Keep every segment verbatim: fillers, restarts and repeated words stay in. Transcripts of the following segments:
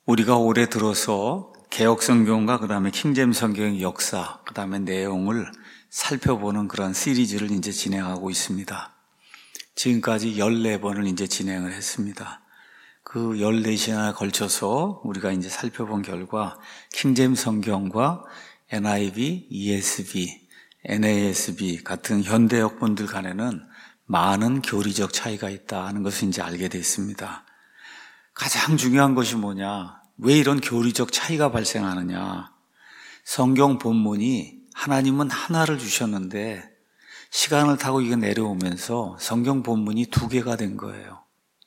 우리가 올해 들어서 개혁성경과 그 다음에 킹제임스 성경의 역사, 그 다음에 내용을 살펴보는 그런 시리즈를 이제 진행하고 있습니다. 지금까지 열네 번을 이제 진행을 했습니다. 그 열네 시간에 걸쳐서 우리가 이제 살펴본 결과 킹제임스 성경과 엔아이브이, 이에스비, 엔에이에스비 같은 현대 역본들 간에는 많은 교리적 차이가 있다 하는 것을 이제 알게 됐습니다. 가장 중요한 것이 뭐냐? 왜 이런 교리적 차이가 발생하느냐? 성경 본문이 하나님은 하나를 주셨는데 시간을 타고 이게 내려오면서 성경 본문이 두 개가 된 거예요.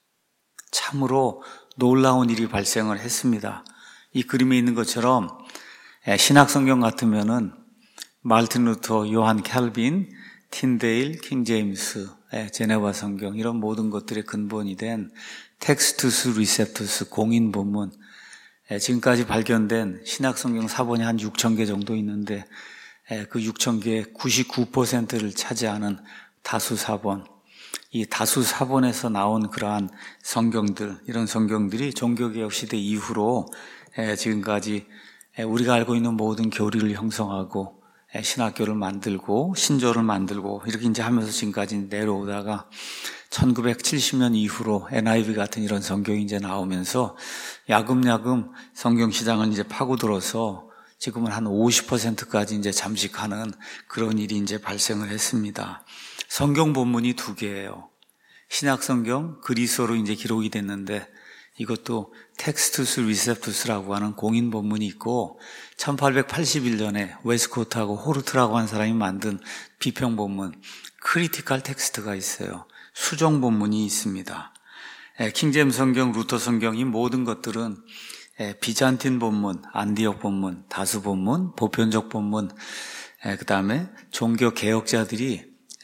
참으로 놀라운 일이 발생을 했습니다. 이 그림에 있는 것처럼 신약 성경 같으면은 말틴 루터, 요한 캘빈, 틴데일, 킹제임스, 제네바 성경 이런 모든 것들의 근본이 된 텍스투스 리셉투스 공인 본문, 지금까지 발견된 신약 성경 사본이 한 육천 개 정도 있는데 그 육천 개의 구십구 퍼센트를 차지하는 다수 사본, 이 다수 사본에서 나온 그러한 성경들, 이런 성경들이 종교개혁 시대 이후로 지금까지 우리가 알고 있는 모든 교리를 형성하고 신학교를 만들고 신조를 만들고 이렇게 이제 하면서 지금까지 내려오다가 천구백칠십 년 이후로 엔아이브이 같은 이런 성경이 이제 나오면서 야금야금 성경 시장을 이제 파고들어서 지금은 한 오십 퍼센트까지 이제 잠식하는 그런 일이 이제 발생을 했습니다. 성경 본문이 두 개예요. 신약 성경 그리스어로 이제 기록이 됐는데 이것도 텍스투스 리셉투스라고 하는 공인 본문이 있고 천팔백팔십일 년에 웨스코트하고 호르트라고 한 사람이 만든 비평 본문 크리티컬 텍스트가 있어요. 수정 본문이 있습니다. 킹제임스 성경, 루터 성경 이 모든 것들은 비잔틴 본문, 안디옥 본문, 다수 본문, 보편적 본문, 그 다음에 종교 개혁자들이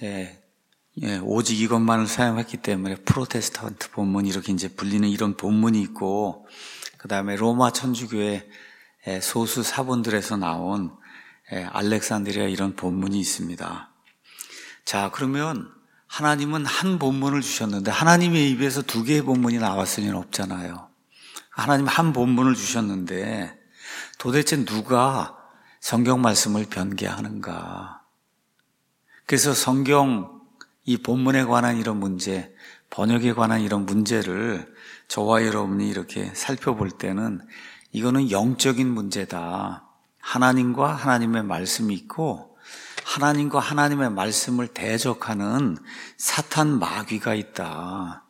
오직 이것만을 사용했기 때문에 프로테스탄트 본문 이렇게 이제 불리는 이런 본문이 있고, 그 다음에 로마 천주교의 소수 사본들에서 나온 알렉산드리아 이런 본문이 있습니다. 자, 그러면 하나님은 한 본문을 주셨는데 하나님의 입에서 두 개의 본문이 나왔을 리는 없잖아요. 하나님 한 본문을 주셨는데 도대체 누가 성경 말씀을 변개하는가? 그래서 성경 이 본문에 관한 이런 문제, 번역에 관한 이런 문제를 저와 여러분이 이렇게 살펴볼 때는 이거는 영적인 문제다. 하나님과 하나님의 말씀이 있고 하나님과 하나님의 말씀을 대적하는 사탄 마귀가 있다.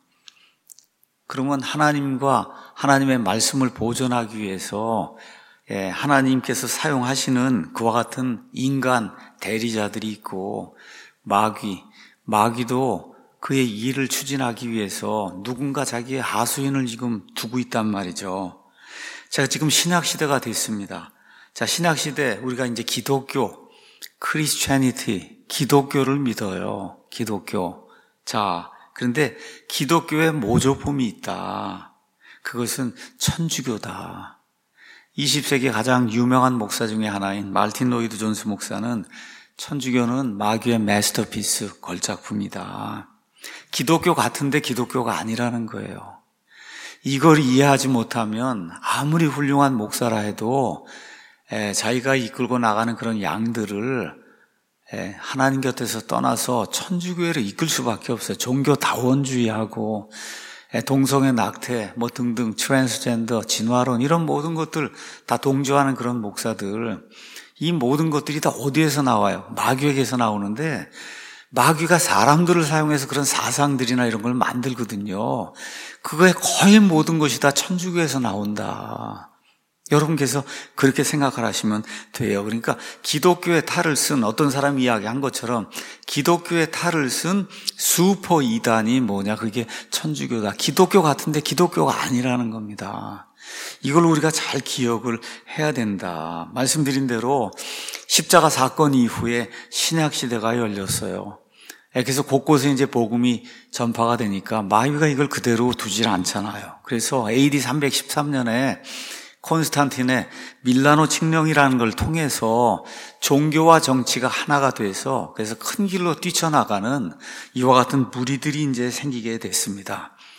그러면 하나님과 하나님의 말씀을 보존하기 위해서 하나님께서 사용하시는 그와 같은 인간 대리자들이 있고 마귀, 마귀도 그의 일을 추진하기 위해서 누군가 자기의 하수인을 지금 두고 있단 말이죠. 자, 지금 신학시대가 됐습니다. 자, 신학시대 우리가 이제 기독교, 크리스찬니티, 기독교를 믿어요. 기독교. 자, 그런데 기독교의 모조품이 있다. 그것은 천주교다. 이십 세기 가장 유명한 목사 중에 하나인 말틴 로이드 존스 목사는 천주교는 마귀의 마스터피스, 걸작품이다. 기독교 같은데 기독교가 아니라는 거예요. 이걸 이해하지 못하면 아무리 훌륭한 목사라 해도 에, 자기가 이끌고 나가는 그런 양들을 에, 하나님 곁에서 떠나서 천주교회를 이끌 수밖에 없어요. 종교다원주의하고 에, 동성애 낙태 뭐 등등 트랜스젠더, 진화론 이런 모든 것들 다 동조하는 그런 목사들, 이 모든 것들이 다 어디에서 나와요? 마귀에게서 나오는데 마귀가 사람들을 사용해서 그런 사상들이나 이런 걸 만들거든요. 그거의 거의 모든 것이 다 천주교에서 나온다. 여러분께서 그렇게 생각을 하시면 돼요. 그러니까 기독교의 탈을 쓴 어떤 사람이 이야기한 것처럼 기독교의 탈을 쓴 슈퍼 이단이 뭐냐? 그게 천주교다. 기독교 같은데 기독교가 아니라는 겁니다. 이걸 우리가 잘 기억을 해야 된다. 말씀드린 대로 십자가 사건 이후에 신약 시대가 열렸어요. 그래서 곳곳에 이제 복음이 전파가 되니까 마귀가 이걸 그대로 두질 않잖아요. 그래서 에이디 삼백십삼 년에 콘스탄틴의 밀라노 칙령이라는 걸 통해서 종교와 정치가 하나가 돼서 그래서 큰 길로 뛰쳐나가는 이와 같은 무리들이 이제 생기게 됐습니다.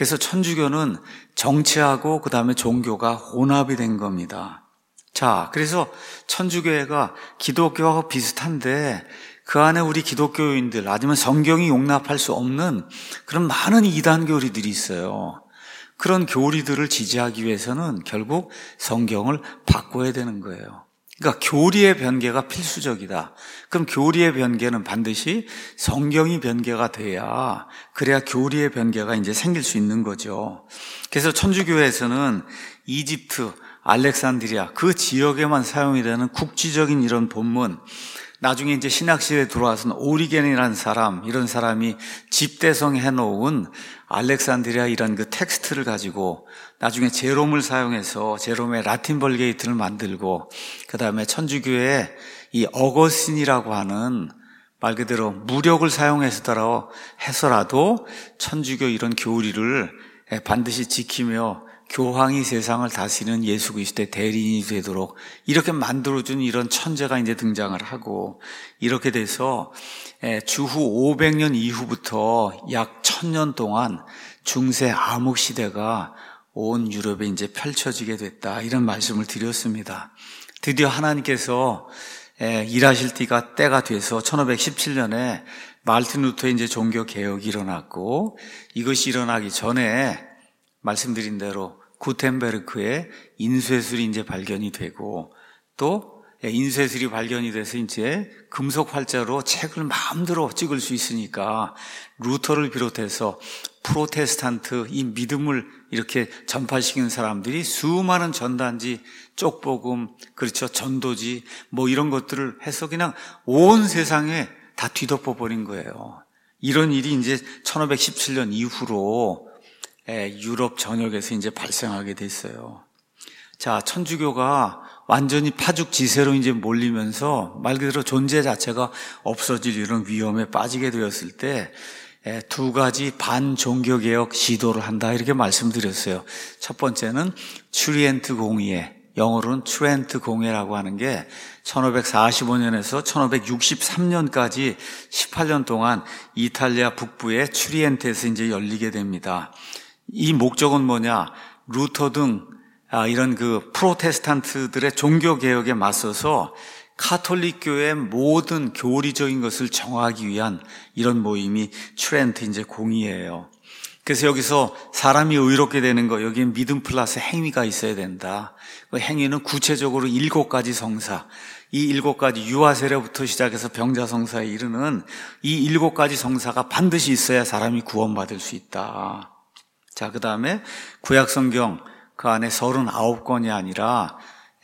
그래서 천주교는 정치하고 그 다음에 종교가 혼합이 된 겁니다. 자, 그래서 천주교회가 기독교하고 비슷한데 그 안에 우리 기독교인들 아니면 성경이 용납할 수 없는 그런 많은 이단 교리들이 있어요. 그런 교리들을 지지하기 위해서는 결국 성경을 바꿔야 되는 거예요. 그러니까 교리의 변개가 필수적이다. 그럼 교리의 변개는 반드시 성경이 변개가 돼야, 그래야 교리의 변개가 이제 생길 수 있는 거죠. 그래서 천주교에서는 이집트, 알렉산드리아 그 지역에만 사용이 되는 국지적인 이런 본문, 나중에 이제 신학시대에 들어와서는 오리겐이라는 사람, 이런 사람이 집대성 해놓은 알렉산드리아 이런 그 텍스트를 가지고 나중에 제롬을 사용해서 제롬의 라틴 벌게이트를 만들고, 그 다음에 천주교의 이 어거스틴이라고 하는 말 그대로 무력을 사용해서라도 해서라도 천주교 이런 교리를 반드시 지키며 교황이 세상을 다스리는 예수 그리스도의 대리인이 되도록 이렇게 만들어준 이런 천재가 이제 등장을 하고, 이렇게 돼서 주후 오백 년 이후부터 약 천 년 동안 중세 암흑 시대가 온 유럽에 이제 펼쳐지게 됐다, 이런 말씀을 드렸습니다. 드디어 하나님께서 일하실 때가 때가 돼서 천오백십칠 년에 마르틴 루터의 이제 종교 개혁이 일어났고, 이것이 일어나기 전에 말씀드린 대로 구텐베르크의 인쇄술이 이제 발견이 되고, 또 인쇄술이 발견이 돼서 이제 금속 활자로 책을 마음대로 찍을 수 있으니까 루터를 비롯해서 프로테스탄트 이 믿음을 이렇게 전파시키는 사람들이 수많은 전단지, 쪽복음, 그렇죠, 전도지 뭐 이런 것들을 해서 그냥 온 세상에 다 뒤덮어 버린 거예요. 이런 일이 이제 천오백십칠 년 이후로 유럽 전역에서 이제 발생하게 됐어요. 자, 천주교가 완전히 파죽지세로 이제 몰리면서 말 그대로 존재 자체가 없어질 이런 위험에 빠지게 되었을 때 두 가지 반종교개혁 시도를 한다, 이렇게 말씀드렸어요. 첫 번째는 트리엔트 공의회, 영어로는 트렌트 공회라고 하는 게 천오백사십오 년에서 천오백육십삼 년까지 십팔 년 동안 이탈리아 북부의 트리엔테에서 이제 열리게 됩니다. 이 목적은 뭐냐? 루터 등 이런 그 프로테스탄트들의 종교 개혁에 맞서서 카톨릭교의 모든 교리적인 것을 정하기 위한 이런 모임이 트렌트 이제 공의예요. 그래서 여기서 사람이 의롭게 되는 거, 여기에 믿음 플러스 행위가 있어야 된다. 그 행위는 구체적으로 일곱 가지 성사, 이 일곱 가지 유아세례부터 시작해서 병자성사에 이르는 이 일곱 가지 성사가 반드시 있어야 사람이 구원받을 수 있다. 자, 그 다음에 구약성경 그 안에 서른아홉 권이 아니라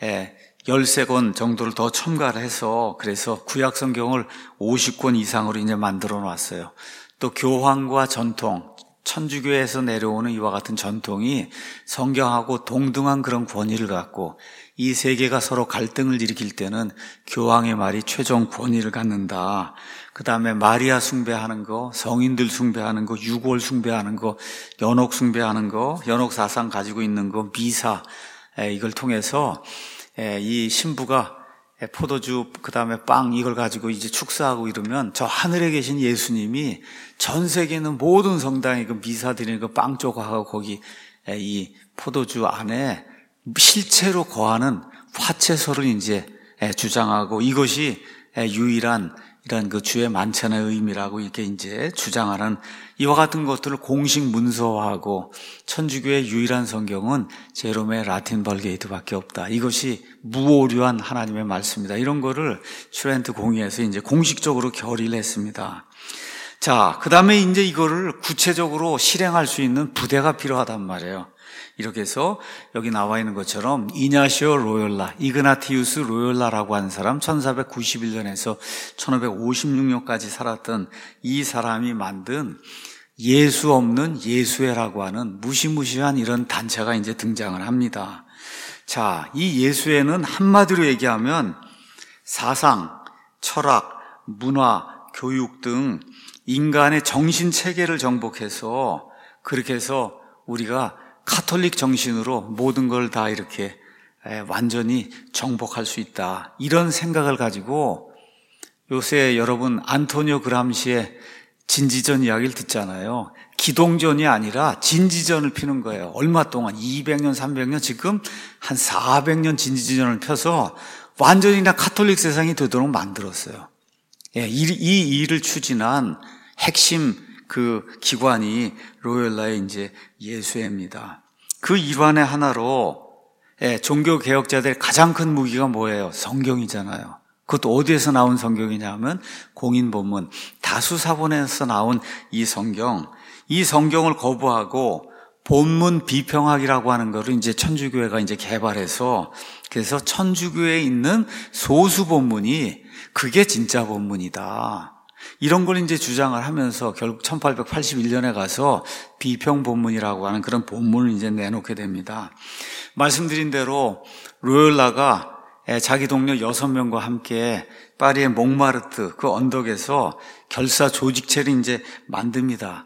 열세 권 정도를 더 첨가를 해서, 그래서 구약성경을 오십 권 이상으로 이제 만들어 놨어요. 또 교황과 전통, 천주교에서 내려오는 이와 같은 전통이 성경하고 동등한 그런 권위를 갖고, 이 세 개가 서로 갈등을 일으킬 때는 교황의 말이 최종 권위를 갖는다. 그 다음에 마리아 숭배하는 거, 성인들 숭배하는 거, 유골 숭배하는 거, 연옥 숭배하는 거, 연옥 사상 가지고 있는 거, 미사, 이걸 통해서 이 신부가 포도주, 그 다음에 빵, 이걸 가지고 이제 축사하고 이러면 저 하늘에 계신 예수님이 전 세계에 있는 모든 성당에 그 미사 드리는 그 빵 조각하고 거기 이 포도주 안에 실체로 거하는 화채소를 이제 주장하고, 이것이 유일한 이런 그 주의 만찬의 의미라고 이렇게 이제 주장하는 이와 같은 것들을 공식 문서화하고, 천주교의 유일한 성경은 제롬의 라틴 벌게이트밖에 없다. 이것이 무오류한 하나님의 말씀이다. 이런 거를 트렌트 공의에서 이제 공식적으로 결의를 했습니다. 자, 그 다음에 이제 이거를 구체적으로 실행할 수 있는 부대가 필요하단 말이에요. 이렇게 해서 여기 나와 있는 것처럼 이냐시오 로욜라, 이그나티우스 로욜라라고 하는 사람, 천사백구십일 년에서 천오백오십육 년까지 살았던 이 사람이 만든 예수 없는 예수회라고 하는 무시무시한 이런 단체가 이제 등장을 합니다. 자, 이 예수회는 한마디로 얘기하면 사상, 철학, 문화, 교육 등 인간의 정신 체계를 정복해서, 그렇게 해서 우리가 카톨릭 정신으로 모든 걸 다 이렇게 완전히 정복할 수 있다, 이런 생각을 가지고 요새 여러분 안토니오 그람시의 진지전 이야기를 듣잖아요. 기동전이 아니라 진지전을 피는 거예요. 얼마 동안 이백 년, 삼백 년, 지금 한 사백 년 진지전을 펴서 완전히 나 카톨릭 세상이 되도록 만들었어요. 예, 이, 이 일을 추진한 핵심 그 기관이 로열라의 이제 예수회입니다. 그 일환의 하나로 예, 종교 개혁자들의 가장 큰 무기가 뭐예요? 성경이잖아요. 그것도 어디에서 나온 성경이냐 하면 공인본문, 다수사본에서 나온 이 성경, 이 성경을 거부하고 본문 비평학이라고 하는 거를 이제 천주교회가 이제 개발해서, 그래서 천주교회에 있는 소수 본문이 그게 진짜 본문이다, 이런 걸 이제 주장을 하면서 결국 천팔백팔십일 년에 가서 비평 본문이라고 하는 그런 본문을 이제 내놓게 됩니다. 말씀드린 대로 로열라가 자기 동료 여섯 명과 함께 파리의 몽마르트 그 언덕에서 결사 조직체를 이제 만듭니다.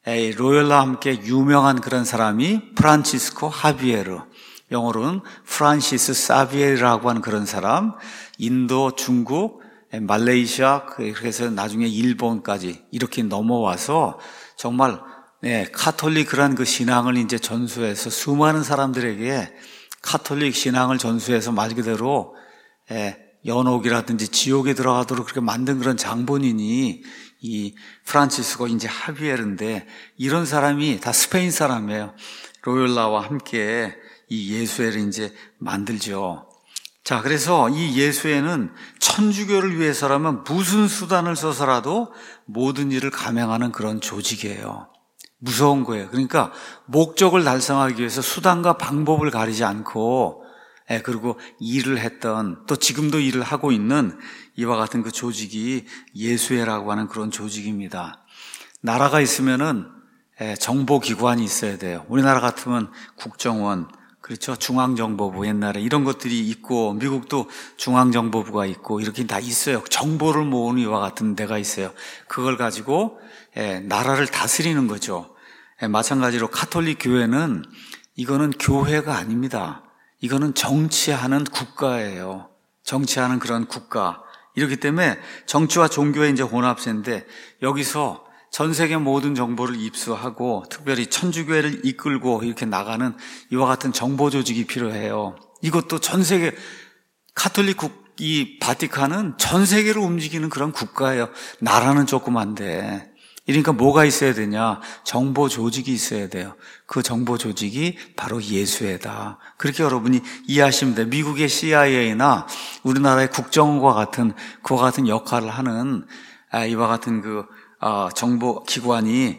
로열라와 함께 유명한 그런 사람이 프란치스코 하비에르, 영어로는 프란시스 사비에르라고 하는 그런 사람, 인도, 중국, 말레이시아, 그래서 나중에 일본까지 이렇게 넘어와서 정말 네, 카톨릭 그런 그 신앙을 이제 전수해서 수많은 사람들에게 카톨릭 신앙을 전수해서 말 그대로 예, 연옥이라든지 지옥에 들어가도록 그렇게 만든 그런 장본인이 이 프란치스코 이제 하비에르인데, 이런 사람이 다 스페인 사람이에요. 로열라와 함께 이 예수회를 이제 만들죠. 자, 그래서 이 예수회는 천주교를 위해서라면 무슨 수단을 써서라도 모든 일을 감행하는 그런 조직이에요. 무서운 거예요. 그러니까 목적을 달성하기 위해서 수단과 방법을 가리지 않고, 예, 그리고 일을 했던, 또 지금도 일을 하고 있는 이와 같은 그 조직이 예수회라고 하는 그런 조직입니다. 나라가 있으면은 예, 정보기관이 있어야 돼요. 우리나라 같으면 국정원, 그렇죠, 중앙정보부, 옛날에 이런 것들이 있고, 미국도 중앙정보부가 있고 이렇게 다 있어요. 정보를 모으는 이와 같은 데가 있어요. 그걸 가지고 예, 나라를 다스리는 거죠. 예, 마찬가지로 카톨릭 교회는 이거는 교회가 아닙니다. 이거는 정치하는 국가예요. 정치하는 그런 국가. 이렇기 때문에 정치와 종교의 이제 혼합세인데, 여기서 전 세계 모든 정보를 입수하고 특별히 천주교회를 이끌고 이렇게 나가는 이와 같은 정보 조직이 필요해요. 이것도 전 세계 카톨릭 국, 이 바티칸은 전 세계를 움직이는 그런 국가예요. 나라는 조그만데. 그러니까 뭐가 있어야 되냐? 정보 조직이 있어야 돼요. 그 정보 조직이 바로 예수회다. 그렇게 여러분이 이해하시면 돼요. 미국의 씨아이에이나 우리나라의 국정원과 같은 그와 같은 역할을 하는 이와 같은 그 정보 기관이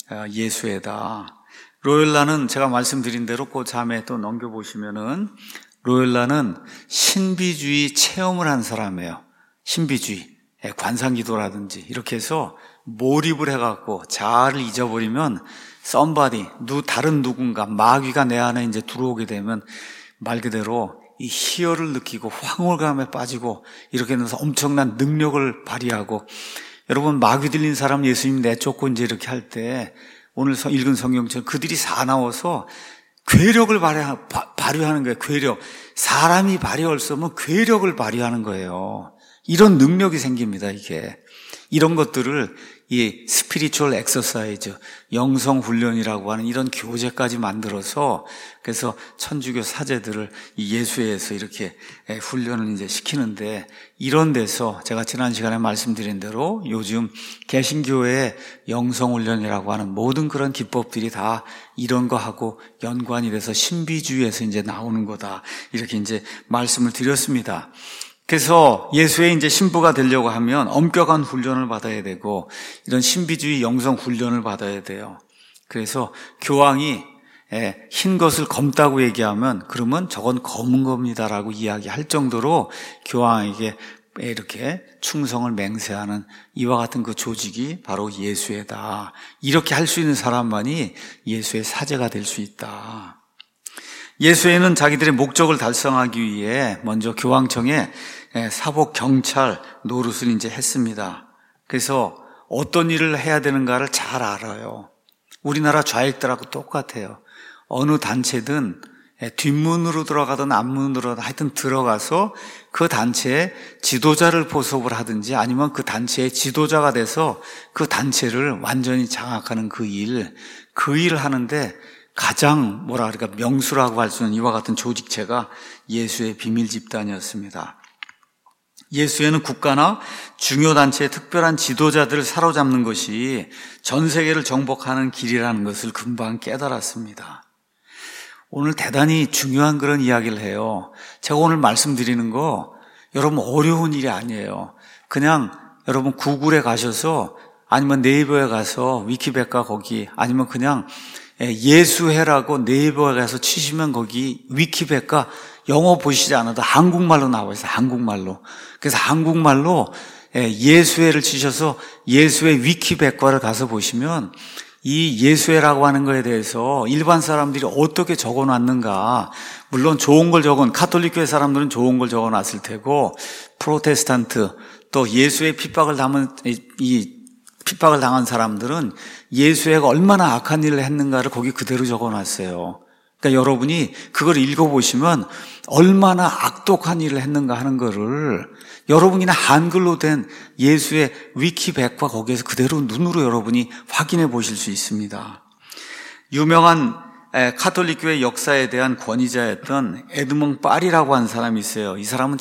예수회다. 로열라는 제가 말씀드린 대로 그 자매 또 넘겨보시면은, 로열라는 신비주의 체험을 한 사람이에요. 신비주의, 관상기도라든지 이렇게 해서 몰입을 해갖고 자아를 잊어버리면 somebody, 누 다른 누군가, 마귀가 내 안에 이제 들어오게 되면 말 그대로 이 희열을 느끼고 황홀감에 빠지고 이렇게 해서 엄청난 능력을 발휘하고, 여러분 마귀 들린 사람 예수님 내쫓고 이제 이렇게 할 때 오늘 읽은 성경처럼 그들이 사나워서 괴력을 발휘하는 거예요. 괴력. 사람이 발휘할 수 없는 괴력을 발휘하는 거예요. 이런 능력이 생깁니다, 이게. 이런 것들을 이 스피리추얼 엑서사이즈, 영성 훈련이라고 하는 이런 교재까지 만들어서, 그래서 천주교 사제들을 이 예수회에서 이렇게 훈련을 이제 시키는데, 이런 데서 제가 지난 시간에 말씀드린 대로 요즘 개신교회의 영성 훈련이라고 하는 모든 그런 기법들이 다 이런 거하고 연관이 돼서 신비주의에서 이제 나오는 거다, 이렇게 이제 말씀을 드렸습니다. 그래서 예수의 이제 신부가 되려고 하면 엄격한 훈련을 받아야 되고, 이런 신비주의 영성 훈련을 받아야 돼요. 그래서 교황이 흰 것을 검다고 얘기하면 그러면 저건 검은 겁니다라고 이야기할 정도로 교황에게 이렇게 충성을 맹세하는 이와 같은 그 조직이 바로 예수회다. 이렇게 할 수 있는 사람만이 예수의 사제가 될 수 있다. 예수회는 자기들의 목적을 달성하기 위해 먼저 교황청에 사복 경찰 노릇을 이제 했습니다. 그래서 어떤 일을 해야 되는가를 잘 알아요. 우리나라 좌익들하고 똑같아요. 어느 단체든 뒷문으로 들어가든 앞문으로 하여튼 들어가서 그 단체의 지도자를 포섭을 하든지 아니면 그 단체의 지도자가 돼서 그 단체를 완전히 장악하는 그 일, 그 일을 하는데 가장 뭐라 그럴까 명수라고 할 수 있는 이와 같은 조직체가 예수의 비밀 집단이었습니다. 예수회는 국가나 중요 단체의 특별한 지도자들을 사로잡는 것이 전 세계를 정복하는 길이라는 것을 금방 깨달았습니다. 오늘 대단히 중요한 그런 이야기를 해요. 제가 오늘 말씀드리는 거 여러분 어려운 일이 아니에요. 그냥 여러분 구글에 가셔서 아니면 네이버에 가서 위키백과 거기 아니면 그냥 예수회라고 네이버에 가서 치시면 거기 위키백과 영어 보시지 않아도 한국말로 나와 있어요. 한국말로. 그래서 한국말로 예수회를 치셔서 예수회 위키백과를 가서 보시면 이 예수회라고 하는 거에 대해서 일반 사람들이 어떻게 적어놨는가. 물론 좋은 걸 적은 가톨릭교회 사람들은 좋은 걸 적어놨을 테고 프로테스탄트 또 예수의 핍박을 당한 이 핍박을 당한 사람들은 예수회가 얼마나 악한 일을 했는가를 거기 그대로 적어놨어요. 그러니까 여러분이 그걸 읽어보시면 얼마나 악독한 일을 했는가 하는 거를 여러분이나 한글로 된 예수의 위키백과 거기에서 그대로 눈으로 여러분이 확인해 보실 수 있습니다. 유명한 카톨릭교회 역사에 대한 권위자였던 에드몽 파리라고 하는 사람이 있어요. 이 사람은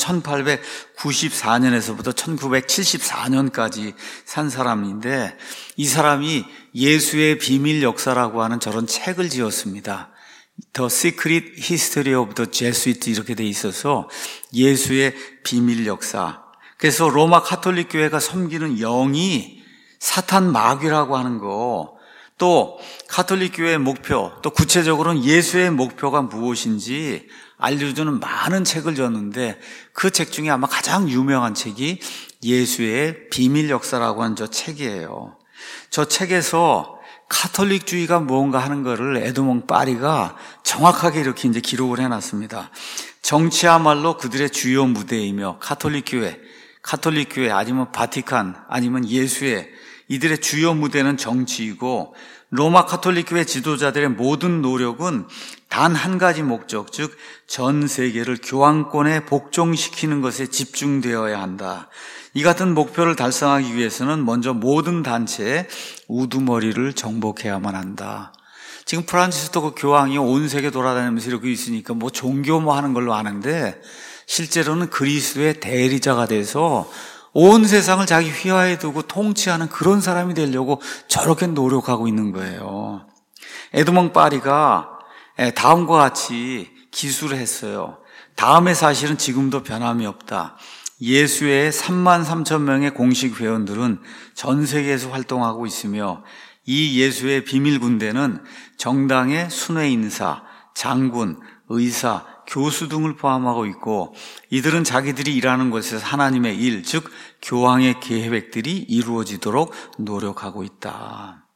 천팔백구십사 년에서부터 천구백칠십사 년까지 산 사람인데 이 사람이 예수의 비밀 역사라고 하는 저런 책을 지었습니다. The Secret History of the Jesuits 이렇게 돼 있어서 예수의 비밀 역사. 그래서 로마 카톨릭 교회가 섬기는 영이 사탄 마귀라고 하는 거, 또 카톨릭 교회의 목표, 또 구체적으로는 예수의 목표가 무엇인지 알려주는 많은 책을 줬는데 그 책 중에 아마 가장 유명한 책이 예수의 비밀 역사라고 하는 저 책이에요. 저 책에서 카톨릭주의가 무언가 하는 거를 에드몽 파리가 정확하게 이렇게 이제 기록을 해놨습니다. 정치야말로 그들의 주요 무대이며 카톨릭 교회, 카톨릭 교회 아니면 바티칸 아니면 예수회 이들의 주요 무대는 정치이고 로마 카톨릭 교회 지도자들의 모든 노력은 단 한 가지 목적, 즉 전 세계를 교황권에 복종시키는 것에 집중되어야 한다. 이 같은 목표를 달성하기 위해서는 먼저 모든 단체의 우두머리를 정복해야만 한다. 지금 프란치스코 교황이 온 세계 돌아다니면서 이렇게 있으니까 뭐 종교 뭐 하는 걸로 아는데 실제로는 그리스도의 대리자가 돼서 온 세상을 자기 휘하에 두고 통치하는 그런 사람이 되려고 저렇게 노력하고 있는 거예요. 에드몽 파리가 다음과 같이 기술을 했어요. 다음의 사실은 지금도 변함이 없다. 예수회의 삼만 삼천 명의 공식 회원들은 전 세계에서 활동하고 있으며 이 예수의 비밀 군대는 정당의 순회 인사, 장군, 의사, 교수 등을 포함하고 있고 이들은 자기들이 일하는 곳에서 하나님의 일, 즉 교황의 계획들이 이루어지도록 노력하고 있다.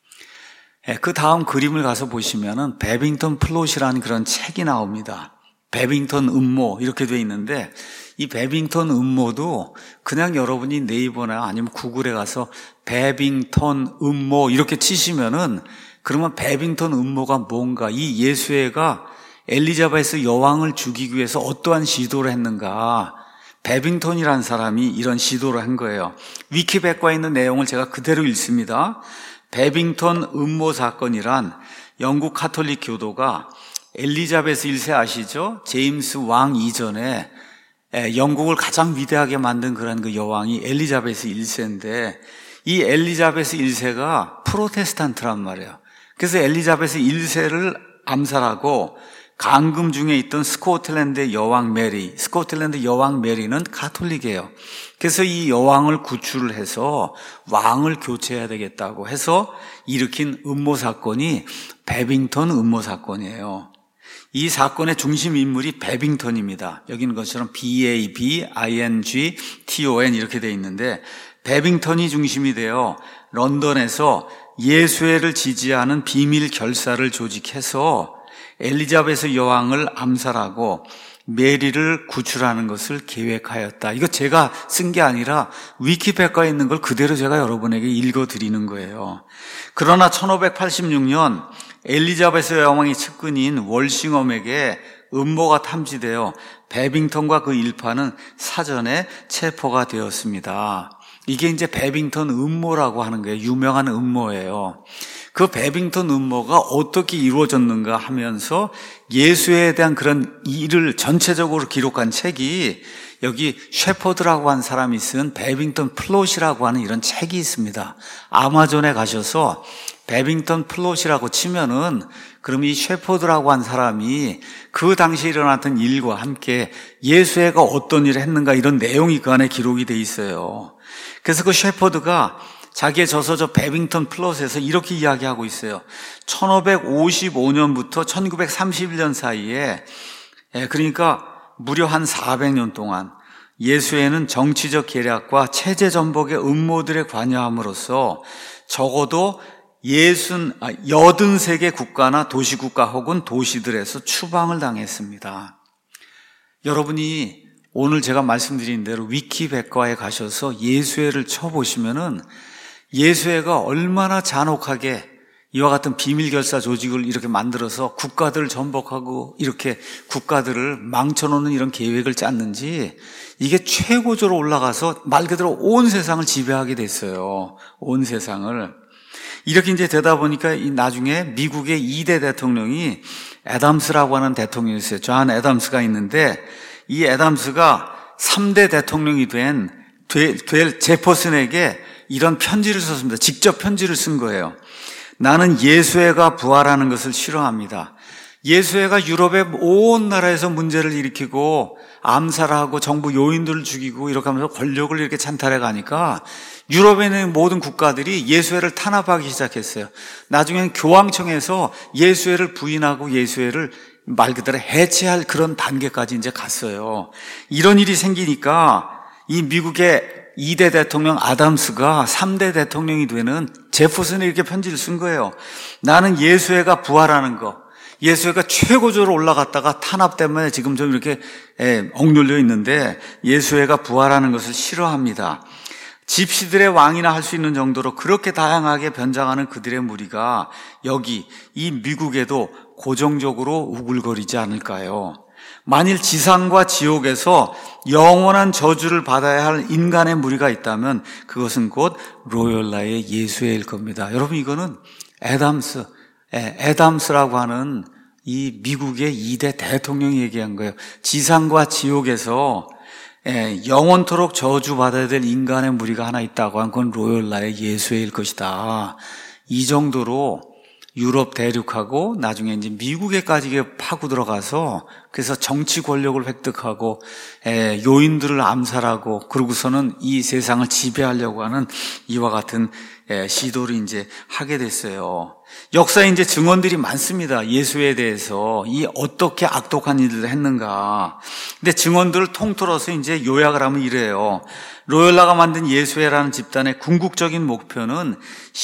그 다음 그림을 가서 보시면은 베빙턴 플롯이라는 그런 책이 나옵니다. 베빙턴 음모 이렇게 돼 있는데 이 베빙턴 음모도 그냥 여러분이 네이버나 아니면 구글에 가서 베빙턴 음모 이렇게 치시면은 그러면 베빙턴 음모가 뭔가 이 예수회가 엘리자베스 여왕을 죽이기 위해서 어떠한 시도를 했는가 베빙턴이라는 사람이 이런 시도를 한 거예요. 위키백과에 있는 내용을 제가 그대로 읽습니다. 베빙턴 음모 사건이란 영국 카톨릭 교도가 엘리자베스 일 세 아시죠? 제임스 왕 이전에 영국을 가장 위대하게 만든 그런 그 여왕이 엘리자베스 일 세인데 이 엘리자베스 일 세가 프로테스탄트란 말이에요. 그래서 엘리자베스 일 세를 암살하고 감금 중에 있던 스코틀랜드 여왕 메리, 스코틀랜드 여왕 메리는 가톨릭이에요. 그래서 이 여왕을 구출을 해서 왕을 교체해야 되겠다고 해서 일으킨 음모 사건이 베빙턴 음모 사건이에요. 이 사건의 중심 인물이 베빙턴입니다. 여기 있는 것처럼 비 에이 비 아이 엔 지 티 오 엔 이렇게 되어 있는데 베빙턴이 중심이 되어 런던에서 예수회를 지지하는 비밀 결사를 조직해서 엘리자베스 여왕을 암살하고 메리를 구출하는 것을 계획하였다. 이거 제가 쓴 게 아니라 위키백과에 있는 걸 그대로 제가 여러분에게 읽어드리는 거예요. 그러나 천오백팔십육 년 엘리자베스 여왕의 측근인 월싱엄에게 음모가 탐지되어 베빙턴과 그 일파는 사전에 체포가 되었습니다. 이게 이제 베빙턴 음모라고 하는 거예요. 유명한 음모예요. 그 베빙턴 음모가 어떻게 이루어졌는가 하면서 예수에 대한 그런 일을 전체적으로 기록한 책이 여기 셰퍼드라고 한 사람이 쓴 베빙턴 플롯이라고 하는 이런 책이 있습니다. 아마존에 가셔서 베빙턴 플롯이라고 치면은 그럼 이 셰퍼드라고 한 사람이 그 당시에 일어났던 일과 함께 예수애가 어떤 일을 했는가 이런 내용이 그 안에 기록이 돼 있어요. 그래서 그 셰퍼드가 자기의 저서저 베빙턴 플롯에서 이렇게 이야기하고 있어요. 천오백오십오 년부터 천구백삼십일 년 사이에, 그러니까 무려 한 사백 년 동안 예수애는 정치적 계략과 체제 전복의 음모들에 관여함으로써 적어도 예순, 아, 여든세 개 국가나 도시국가 혹은 도시들에서 추방을 당했습니다. 여러분이 오늘 제가 말씀드린 대로 위키백과에 가셔서 예수애를 쳐보시면은 예수애가 얼마나 잔혹하게 이와 같은 비밀결사 조직을 이렇게 만들어서 국가들을 전복하고 이렇게 국가들을 망쳐놓는 이런 계획을 짰는지 이게 최고조로 올라가서 말 그대로 온 세상을 지배하게 됐어요. 온 세상을. 이렇게 이제 되다 보니까 이 나중에 미국의 이 대 대통령이 애담스라고 하는 대통령이 있어요. 존 애담스가 있는데 이 애담스가 삼 대 대통령이 된, 될 제퍼슨에게 이런 편지를 썼습니다. 직접 편지를 쓴 거예요. 나는 예수애가 부활하는 것을 싫어합니다. 예수애가 유럽의 온 나라에서 문제를 일으키고 암살하고 정부 요인들을 죽이고 이렇게 하면서 권력을 이렇게 찬탈해 가니까 유럽에 있는 모든 국가들이 예수애를 탄압하기 시작했어요. 나중에는 교황청에서 예수애를 부인하고 예수애를 말 그대로 해체할 그런 단계까지 이제 갔어요. 이런 일이 생기니까 이 미국의 이 대 대통령 아담스가 삼 대 대통령이 되는 제퍼슨에 이렇게 편지를 쓴 거예요. 나는 예수애가 부활하는 거, 예수애가 최고조로 올라갔다가 탄압 때문에 지금 좀 이렇게 억눌려 있는데 예수애가 부활하는 것을 싫어합니다. 집시들의 왕이나 할 수 있는 정도로 그렇게 다양하게 변장하는 그들의 무리가 여기 이 미국에도 고정적으로 우글거리지 않을까요? 만일 지상과 지옥에서 영원한 저주를 받아야 할 인간의 무리가 있다면 그것은 곧 로열라의 예수애일 겁니다. 여러분, 이거는 애담스, 애담스라고 하는 이 미국의 이 대 대통령이 얘기한 거예요. 지상과 지옥에서 영원토록 저주받아야 될 인간의 무리가 하나 있다고 한 건 로열라의 예수애일 것이다. 이 정도로 유럽 대륙하고 나중에 이제 미국에까지 파고 들어가서 그래서 정치 권력을 획득하고 요인들을 암살하고 그러고서는 이 세상을 지배하려고 하는 이와 같은 시도를 이제 하게 됐어요. 역사에 이제 증언들이 많습니다. 예수에 대해서 이 어떻게 악독한 일들을 했는가. 근데 증언들을 통틀어서 이제 요약을 하면 이래요. 로열라가 만든 예수회라는 집단의 궁극적인 목표는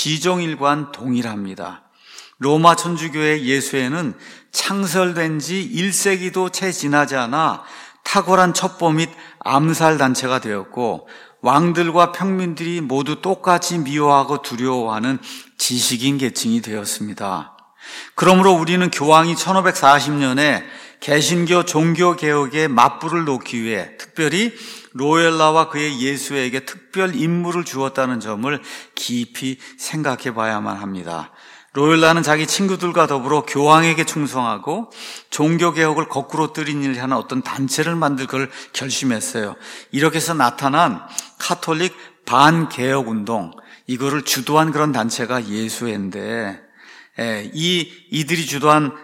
시종일관 동일합니다. 로마 천주교의 예수회는 창설된 지 일 세기도 채 지나지 않아 탁월한 첩보 및 암살 단체가 되었고 왕들과 평민들이 모두 똑같이 미워하고 두려워하는 지식인 계층이 되었습니다. 그러므로 우리는 교황이 천오백사십 년에 개신교 종교개혁에 맞불을 놓기 위해 특별히 로열라와 그의 예수회에게 특별 임무를 주었다는 점을 깊이 생각해 봐야만 합니다. 로열라는 자기 친구들과 더불어 교황에게 충성하고 종교개혁을 거꾸로 뜨린 일을 하는 어떤 단체를 만들 걸 결심했어요. 이렇게 해서 나타난 카톨릭 반개혁운동, 이거를 주도한 그런 단체가 예수회인데, 이, 이들이 주도한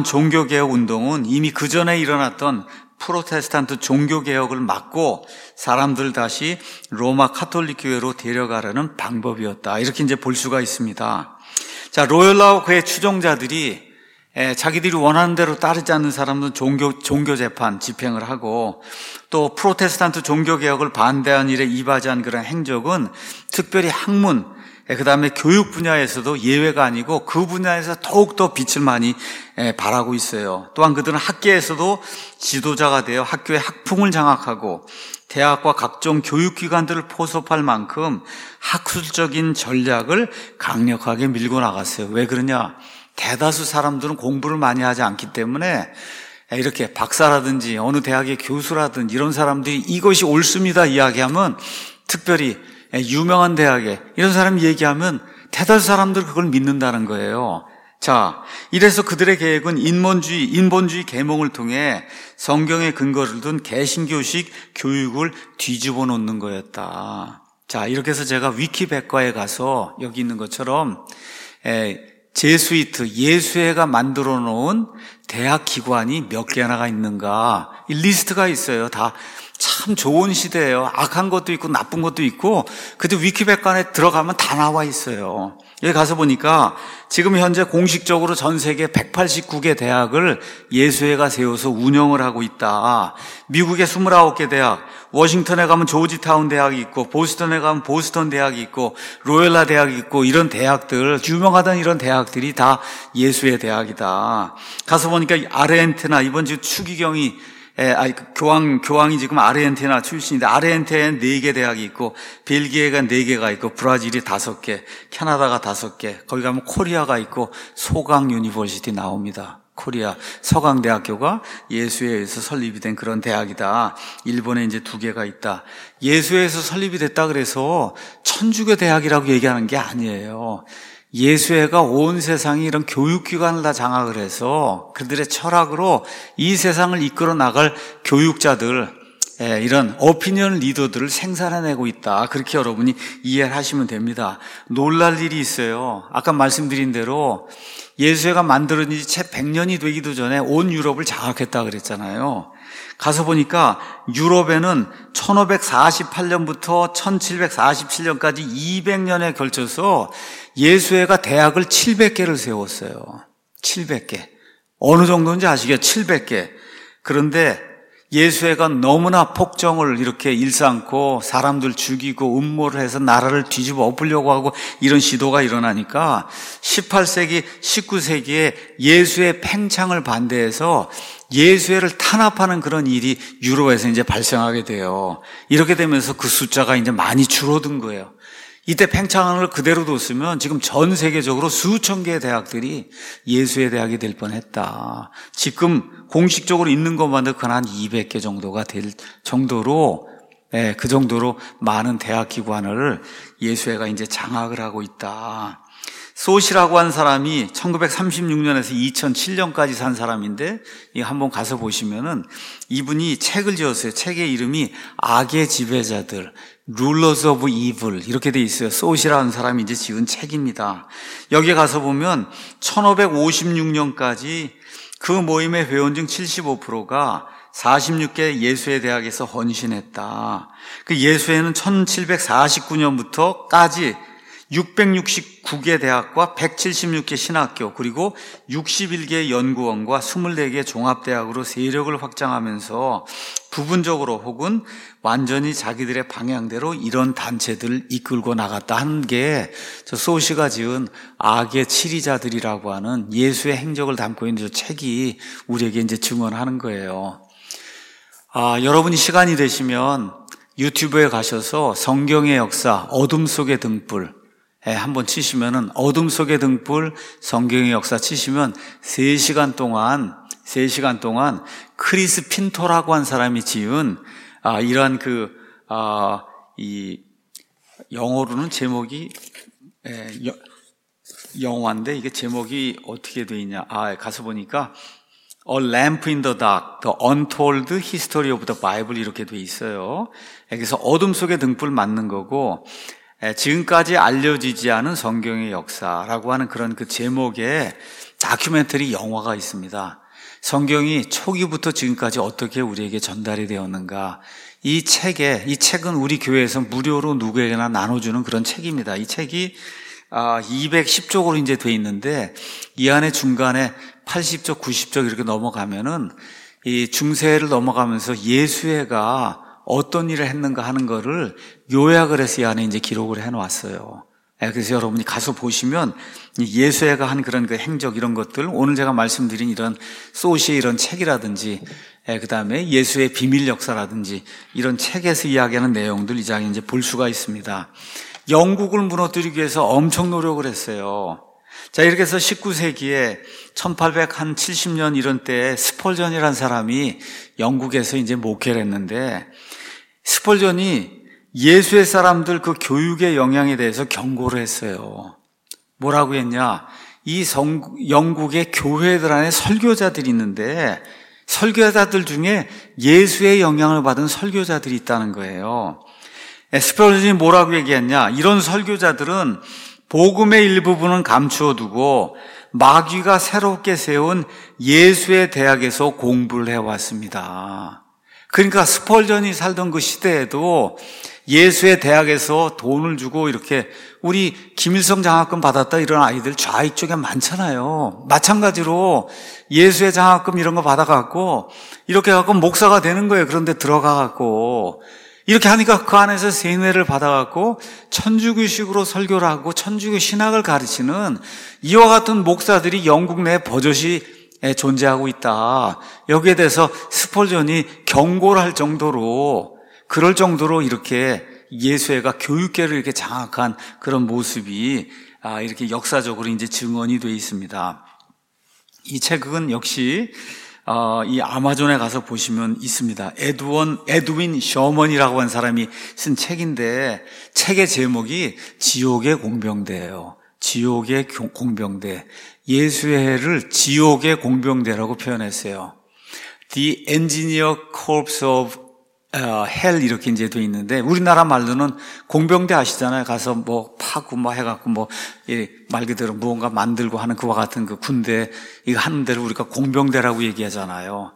반종교개혁운동은 이미 그 전에 일어났던 프로테스탄트 종교개혁을 막고 사람들 다시 로마 카톨릭 교회로 데려가려는 방법이었다. 이렇게 이제 볼 수가 있습니다. 자, 로열라와 그의 추종자들이 에, 자기들이 원하는 대로 따르지 않는 사람은 종교, 종교 재판, 집행을 하고 또 프로테스탄트 종교개혁을 반대한 일에 이바지한 그런 행적은 특별히 학문, 그 다음에 교육 분야에서도 예외가 아니고 그 분야에서 더욱더 빛을 많이 발하고 있어요. 또한 그들은 학계에서도 지도자가 되어 학교의 학풍을 장악하고 대학과 각종 교육기관들을 포섭할 만큼 학술적인 전략을 강력하게 밀고 나갔어요. 왜 그러냐? 대다수 사람들은 공부를 많이 하지 않기 때문에 이렇게 박사라든지 어느 대학의 교수라든지 이런 사람들이 이것이 옳습니다 이야기하면, 특별히 유명한 대학에 이런 사람이 얘기하면 대다수 사람들은 그걸 믿는다는 거예요. 자, 이래서 그들의 계획은 인본주의, 인본주의 계몽을 통해 성경에 근거를 둔 개신교식 교육을 뒤집어 놓는 거였다. 자, 이렇게 해서 제가 위키백과에 가서 여기 있는 것처럼 에, 제수이트, 예수회가 만들어 놓은 대학 기관이 몇 개나 있는가, 이 리스트가 있어요. 다 참 좋은 시대예요. 악한 것도 있고 나쁜 것도 있고, 그저 위키백과에 들어가면 다 나와 있어요. 여기 가서 보니까 지금 현재 공식적으로 전 세계 백팔십구 개 대학을 예수회가 세워서 운영을 하고 있다. 미국의 이십구 개 대학, 워싱턴에 가면 조지타운 대학이 있고, 보스턴에 가면 보스턴 대학이 있고, 로열라 대학이 있고, 이런 대학들, 유명하던 이런 대학들이 다 예수회 대학이다. 가서 보니까 아르헨티나, 이번 주 추기경이 예, 아니, 교황, 교황이 지금 아르헨티나 출신인데, 아르헨티나에 네 개 대학이 있고, 벨기에가 네 개가 있고, 브라질이 다섯 개, 캐나다가 다섯 개, 거기 가면 코리아가 있고, 소강 유니버시티 나옵니다. 코리아, 서강대학교가 예수회에서 설립이 된 그런 대학이다. 일본에 이제 두 개가 있다. 예수회에서 설립이 됐다 그래서 천주교 대학이라고 얘기하는 게 아니에요. 예수회가 온 세상이 이런 교육기관을 다 장악을 해서 그들의 철학으로 이 세상을 이끌어 나갈 교육자들, 이런 오피니언 리더들을 생산해내고 있다. 그렇게 여러분이 이해를 하시면 됩니다. 놀랄 일이 있어요. 아까 말씀드린 대로 예수회가 만들어진 지 채 백 년이 되기도 전에 온 유럽을 장악했다 그랬잖아요. 가서 보니까 유럽에는 천오백사십팔 년부터 천칠백사십칠 년까지 이백 년에 걸쳐서 예수회가 대학을 칠백 개를 세웠어요. 칠백 개. 어느 정도인지 아시겠죠? 칠백 개. 그런데 예수회가 너무나 폭정을 이렇게 일삼고 사람들 죽이고 음모를 해서 나라를 뒤집어 엎으려고 하고 이런 시도가 일어나니까 십팔 세기, 십구 세기에 예수의 팽창을 반대해서 예수회를 탄압하는 그런 일이 유럽에서 이제 발생하게 돼요. 이렇게 되면서 그 숫자가 이제 많이 줄어든 거예요. 이때 팽창을 그대로 뒀으면 지금 전 세계적으로 수천 개의 대학들이 예수의 대학이 될 뻔했다. 지금 공식적으로 있는 것만 해도 한 이백 개 정도가 될 정도로, 예, 그 정도로 많은 대학 기관을 예수회가 이제 장악을 하고 있다. 소시라고 한 사람이 천구백삼십육 년에서 이천칠 년까지 산 사람인데, 이 한번 가서 보시면은 이분이 책을 지었어요. 책의 이름이 악의 지배자들, Rulers of Evil 이렇게 돼 있어요. 소시라는 사람이 이제 지은 책입니다. 여기에 가서 보면 천오백오십육 년까지 그 모임의 회원 중 칠십오 퍼센트가 사십육 개 예수회 대학에서 헌신했다. 그 예수회는 천칠백사십구 년부터까지 육백육십구 개 대학과 백칠십육 개 신학교, 그리고 육십일 개 연구원과 이십사 개 종합대학으로 세력을 확장하면서 부분적으로 혹은 완전히 자기들의 방향대로 이런 단체들을 이끌고 나갔다 하는 게 저 소시가 지은 악의 치리자들이라고 하는 예수의 행적을 담고 있는 저 책이 우리에게 이제 증언하는 거예요. 아, 여러분이 시간이 되시면 유튜브에 가셔서 성경의 역사, 어둠 속의 등불, 예, 한번 치시면은 어둠 속의 등불, 성경의 역사 치시면 세 시간 동안, 세 시간 동안 크리스 핀토라고 한 사람이 지은, 아, 이러한 그, 아, 이, 영어로는 제목이, 예, 여, 영화인데 이게 제목이 어떻게 돼 있냐. 아, 가서 보니까 A Lamp in the Dark, The Untold History of the Bible 이렇게 돼 있어요. 그래서 어둠 속의 등불 맞는 거고, 지금까지 알려지지 않은 성경의 역사라고 하는 그런 그 제목의 다큐멘터리 영화가 있습니다. 성경이 초기부터 지금까지 어떻게 우리에게 전달이 되었는가. 이 책에, 이 책은 우리 교회에서 무료로 누구에게나 나눠주는 그런 책입니다. 이 책이 이백십 쪽으로 이제 돼 있는데 이 안에 중간에 팔십 쪽, 구십 쪽 이렇게 넘어가면은 이 중세를 넘어가면서 예수회가 어떤 일을 했는가 하는 거를 요약을 해서 이 안에 이제 기록을 해놓았어요. 그래서 여러분이 가서 보시면 예수회가 한 그런 그 행적 이런 것들, 오늘 제가 말씀드린 이런 소시의 이런 책이라든지, 그 다음에 예수의 비밀 역사라든지 이런 책에서 이야기하는 내용들 이 장에 이제 볼 수가 있습니다. 영국을 무너뜨리기 위해서 엄청 노력을 했어요. 자, 이렇게 해서 십구 세기에 천팔백칠십 년 이런 때에 스펄전이라는 사람이 영국에서 이제 목회를 했는데, 스펄전이 예수의 사람들 그 교육의 영향에 대해서 경고를 했어요. 뭐라고 했냐? 이 성, 영국의 교회들 안에 설교자들이 있는데, 설교자들 중에 예수의 영향을 받은 설교자들이 있다는 거예요. 스펄전이 뭐라고 얘기했냐? 이런 설교자들은 복음의 일부분은 감추어 두고 마귀가 새롭게 세운 예수의 대학에서 공부를 해왔습니다. 그러니까 스펄전이 살던 그 시대에도 예수의 대학에서 돈을 주고 이렇게 우리 김일성 장학금 받았다 이런 아이들 좌익 쪽에 많잖아요. 마찬가지로 예수의 장학금 이런 거 받아갖고 이렇게 갖고 목사가 되는 거예요. 그런데 들어가갖고 이렇게 하니까 그 안에서 세뇌를 받아갖고 천주교식으로 설교를 하고 천주교 신학을 가르치는 이와 같은 목사들이 영국 내에 버젓이 존재하고 있다. 여기에 대해서 스펄전이 경고를 할 정도로, 그럴 정도로 이렇게 예수회가 교육계를 이렇게 장악한 그런 모습이 이렇게 역사적으로 이제 증언이 되어 있습니다. 이 책은 역시 어, 이 아마존에 가서 보시면 있습니다. 에드원, 에드윈 셔먼이라고 하는 사람이 쓴 책인데, 책의 제목이 지옥의 공병대예요. 지옥의 공병대. 예수회를 지옥의 공병대라고 표현했어요. The Engineer Corps of 헬 이렇게 이제 돼 있는데, 우리나라 말로는 공병대 아시잖아요. 가서 뭐 파고 뭐 해갖고 뭐 말 그대로 무언가 만들고 하는 그와 같은 그 군대 이거 하는 데를 우리가 공병대라고 얘기하잖아요.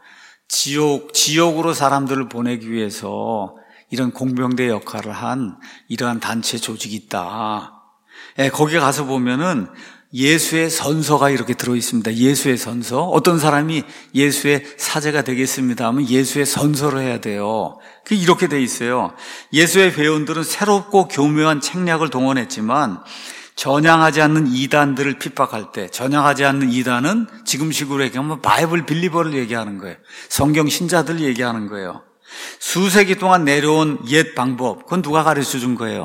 지옥 지옥으로 사람들을 보내기 위해서 이런 공병대 역할을 한 이러한 단체 조직이 있다. 예, 거기에 가서 보면은 예수의 선서가 이렇게 들어있습니다. 예수의 선서. 어떤 사람이 예수의 사제가 되겠습니다 하면 예수의 선서를 해야 돼요. 이렇게 돼 있어요. 예수의 회원들은 새롭고 교묘한 책략을 동원했지만 전향하지 않는 이단들을 핍박할 때, 전향하지 않는 이단은 지금식으로 얘기하면 바이블 빌리버를 얘기하는 거예요. 성경 신자들 얘기하는 거예요. 수세기 동안 내려온 옛 방법, 그건 누가 가르쳐 준 거예요?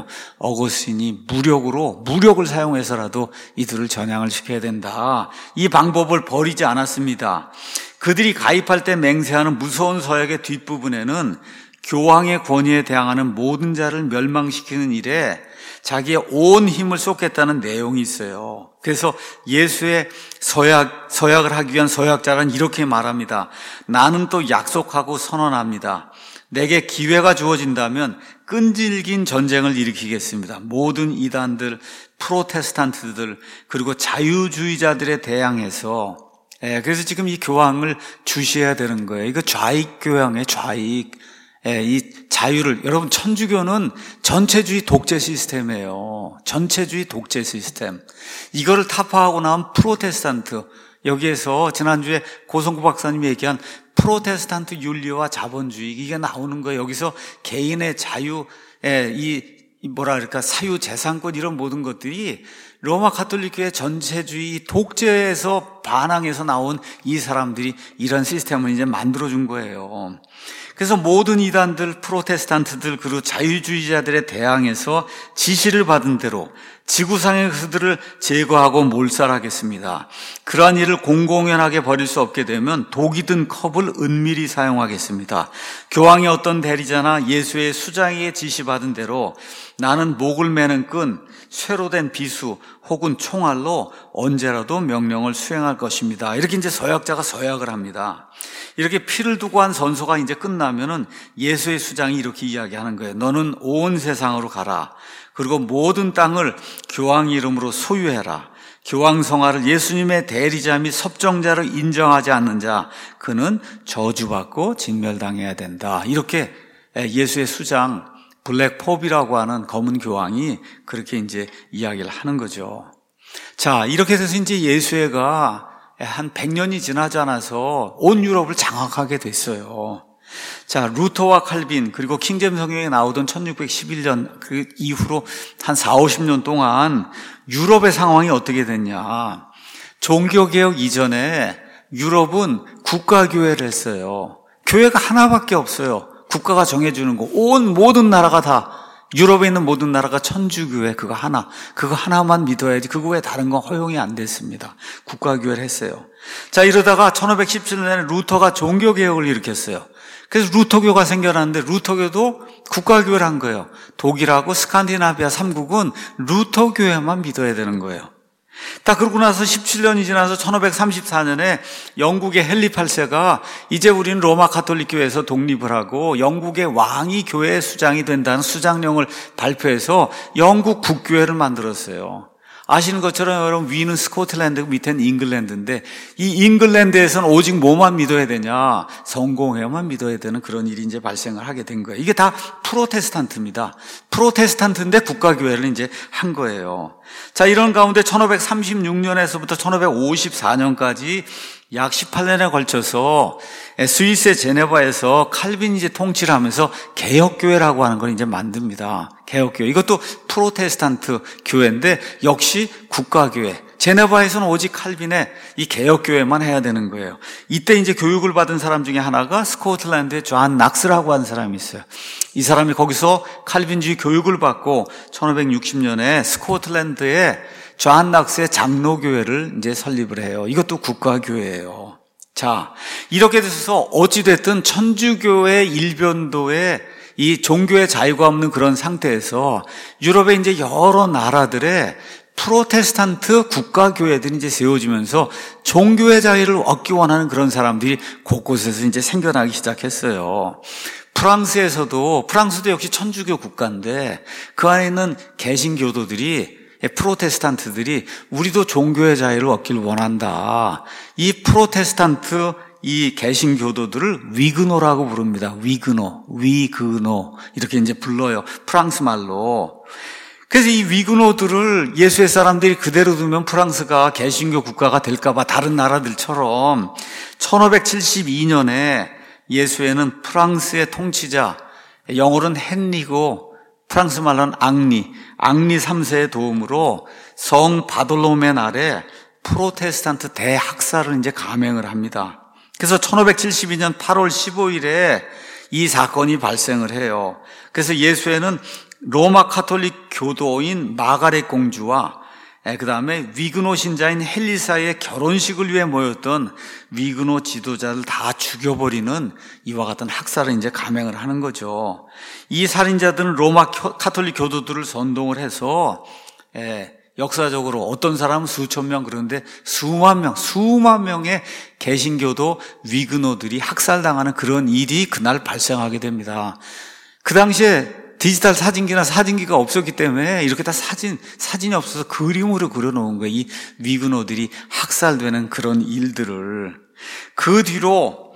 어거스틴이 무력으로, 무력을 사용해서라도 이들을 전향을 시켜야 된다. 이 방법을 버리지 않았습니다. 그들이 가입할 때 맹세하는 무서운 서약의 뒷부분에는 교황의 권위에 대항하는 모든 자를 멸망시키는 일에 자기의 온 힘을 쏟겠다는 내용이 있어요. 그래서 예수의 서약, 서약을 하기 위한 서약자는 이렇게 말합니다. 나는 또 약속하고 선언합니다. 내게 기회가 주어진다면 끈질긴 전쟁을 일으키겠습니다. 모든 이단들, 프로테스탄트들, 그리고 자유주의자들에 대항해서, 예, 그래서 지금 이 교황을 주시해야 되는 거예요. 이거 좌익 교황의 좌익. 예, 이 자유를, 여러분 천주교는 전체주의 독재 시스템이에요. 전체주의 독재 시스템. 이거를 타파하고 나온 프로테스탄트, 여기에서 지난주에 고성구 박사님이 얘기한 프로테스탄트 윤리와 자본주의, 이게 나오는 거예요. 여기서 개인의 자유, 예, 이 뭐라 그럴까, 사유 재산권 이런 모든 것들이 로마 가톨릭교회 전체주의 독재에서 반항해서 나온 이 사람들이 이런 시스템을 이제 만들어준 거예요. 그래서 모든 이단들, 프로테스탄트들, 그리고 자유주의자들에 대항해서 지시를 받은 대로 지구상의 그들을 제거하고 몰살하겠습니다. 그러한 일을 공공연하게 벌일 수 없게 되면 독이 든 컵을 은밀히 사용하겠습니다. 교황의 어떤 대리자나 예수의 수장에게 지시받은 대로 나는 목을 매는 끈, 쇠로 된 비수 혹은 총알로 언제라도 명령을 수행할 것입니다. 이렇게 이제 서약자가 서약을 합니다. 이렇게 피를 두고 한 선서가 이제 끝나면은 예수의 수장이 이렇게 이야기하는 거예요. 너는 온 세상으로 가라. 그리고 모든 땅을 교황 이름으로 소유해라. 교황 성화를 예수님의 대리자 및 섭정자로 인정하지 않는 자, 그는 저주받고 진멸당해야 된다. 이렇게 예수의 수장, 블랙 pop이라고 하는 검은 교황이 그렇게 이제 이야기를 하는 거죠. 자, 이렇게 돼서 이제 예수회가 한 백 년이 지나지 않아서 온 유럽을 장악하게 됐어요. 자, 루터와 칼빈, 그리고 킹제임스 성경에 나오던 천육백십일 년 그 이후로 한 사오십 년 동안 유럽의 상황이 어떻게 됐냐. 종교개혁 이전에 유럽은 국가교회를 했어요. 교회가 하나밖에 없어요. 국가가 정해주는 거. 온 모든 나라가 다 유럽에 있는 모든 나라가 천주교회 그거 하나, 그거 하나만 믿어야지 그거 외에 다른 건 허용이 안 됐습니다. 국가교회를 했어요. 자, 이러다가 천오백십칠 년에 루터가 종교개혁을 일으켰어요. 그래서 루터교가 생겨났는데 루터교도 국가교회를 한 거예요. 독일하고 스칸디나비아 삼국은 루터교회만 믿어야 되는 거예요. 딱 그러고 나서 십칠 년이 지나서 천오백삼십사 년에 영국의 헨리 팔 세가 이제 우리는 로마 가톨릭 교회에서 독립을 하고 영국의 왕이 교회의 수장이 된다는 수장령을 발표해서 영국 국교회를 만들었어요. 아시는 것처럼 여러분 위는 스코틀랜드, 밑에는 잉글랜드인데 이 잉글랜드에서는 오직 뭐만 믿어야 되냐? 성공회만 믿어야 되는 그런 일이 이제 발생을 하게 된 거예요. 이게 다 프로테스탄트입니다. 프로테스탄트인데 국가교회를 이제 한 거예요. 자, 이런 가운데 천오백삼십육 년에서부터 천오백오십사 년까지 약 십팔 년에 걸쳐서 스위스의 제네바에서 칼빈이 통치를 하면서 개혁교회라고 하는 걸 이제 만듭니다. 개혁교회. 이것도 프로테스탄트 교회인데 역시 국가교회. 제네바에서는 오직 칼빈의 이 개혁교회만 해야 되는 거예요. 이때 이제 교육을 받은 사람 중에 하나가 스코틀랜드의 존 낙스라고 하는 사람이 있어요. 이 사람이 거기서 칼빈주의 교육을 받고 천오백육십 년에 스코틀랜드의 존 낙스의 장로교회를 이제 설립을 해요. 이것도 국가교회예요. 자, 이렇게 돼서 어찌됐든 천주교의 일변도에 이 종교의 자유가 없는 그런 상태에서 유럽의 이제 여러 나라들의 프로테스탄트 국가교회들이 이제 세워지면서 종교의 자유를 얻기 원하는 그런 사람들이 곳곳에서 이제 생겨나기 시작했어요. 프랑스에서도, 프랑스도 역시 천주교 국가인데 그 안에 있는 개신교도들이 프로테스탄트들이 우리도 종교의 자유를 얻길 원한다. 이 프로테스탄트 이 개신교도들을 위그노라고 부릅니다. 위그노, 위그노 이렇게 이제 불러요. 프랑스 말로. 그래서 이 위그노들을 예수의 사람들이 그대로 두면 프랑스가 개신교 국가가 될까 봐 다른 나라들처럼 천오백칠십이 년에 예수회는 프랑스의 통치자, 영어로는 헨리고 프랑스 말로는 앙리, 앙리 삼 세의 도움으로 성 바돌로메 날에 프로테스탄트 대학살을 이제 감행을 합니다. 그래서 천오백칠십이 년 팔월 십오일에 이 사건이 발생을 해요. 그래서 예수회는 로마 카톨릭 교도인 마가렛 공주와 그 다음에 위그노 신자인 헬리사의 결혼식을 위해 모였던 위그노 지도자를 다 죽여버리는 이와 같은 학살을 이제 감행을 하는 거죠. 이 살인자들은 로마 카톨릭 교도들을 선동을 해서 역사적으로 어떤 사람은 수천 명 그런데 수만 명, 수만 명의 개신교도 위그노들이 학살당하는 그런 일이 그날 발생하게 됩니다. 그 당시에 디지털 사진기나 사진기가 없었기 때문에 이렇게 다 사진, 사진이 없어서 그림으로 그려놓은 거예요. 이 위그노들이 학살되는 그런 일들을. 그 뒤로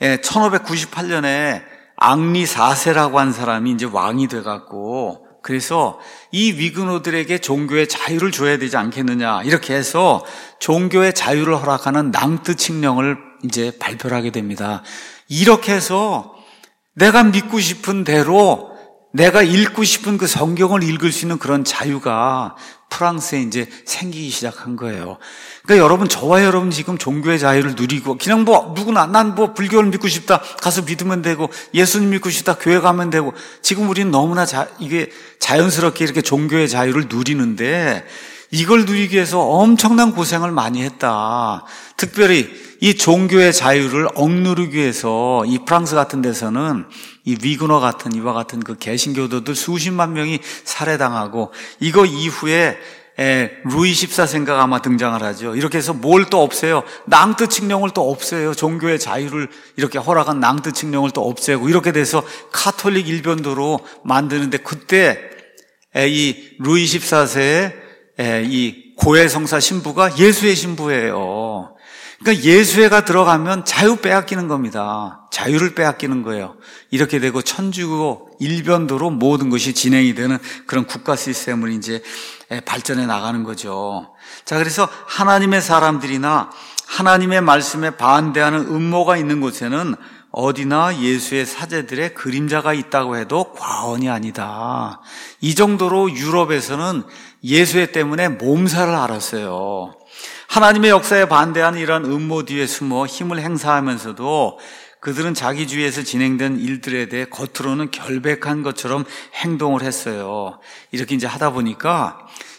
천오백구십팔 년에 앙리 사 세라고 한 사람이 이제 왕이 돼갖고 그래서 이 위그노들에게 종교의 자유를 줘야 되지 않겠느냐 이렇게 해서 종교의 자유를 허락하는 낭트 칙령을 이제 발표를 하게 됩니다. 이렇게 해서 내가 믿고 싶은 대로 내가 읽고 싶은 그 성경을 읽을 수 있는 그런 자유가 프랑스에 이제 생기기 시작한 거예요. 그러니까 여러분, 저와 여러분 지금 종교의 자유를 누리고 그냥 뭐 누구나 난 뭐 불교를 믿고 싶다 가서 믿으면 되고 예수님 믿고 싶다 교회 가면 되고 지금 우리는 너무나 자, 이게 자연스럽게 이렇게 종교의 자유를 누리는데 이걸 누리기 위해서 엄청난 고생을 많이 했다. 특별히 이 종교의 자유를 억누르기 위해서 이 프랑스 같은 데서는 이 위그노 같은 이와 같은 그 개신교도들 수십만 명이 살해당하고 이거 이후에 에, 루이 십사 세가 아마 등장을 하죠. 이렇게 해서 뭘 또 없애요. 낭트 칙령을 또 없애요. 종교의 자유를 이렇게 허락한 낭트 칙령을 또 없애고 이렇게 돼서 카톨릭 일변도로 만드는데 그때 에, 이 루이 십사 세의 에, 이 고해성사 신부가 예수의 신부예요. 그러니까 예수회가 들어가면 자유 빼앗기는 겁니다. 자유를 빼앗기는 거예요. 이렇게 되고 천주교 일변도로 모든 것이 진행이 되는 그런 국가 시스템을 이제 발전해 나가는 거죠. 자, 그래서 하나님의 사람들이나 하나님의 말씀에 반대하는 음모가 있는 곳에는 어디나 예수의 사제들의 그림자가 있다고 해도 과언이 아니다. 이 정도로 유럽에서는 예수회 때문에 몸살을 앓았어요. 하나님의 역사에 반대하는 이러한 음모 뒤에 숨어 힘을 행사하면서도 그들은 자기 주위에서 진행된 일들에 대해 겉으로는 결백한 것처럼 행동을 했어요. 이렇게 이제 하다 보니까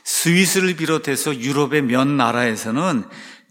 스위스를 비롯해서 유럽의 몇 나라에서는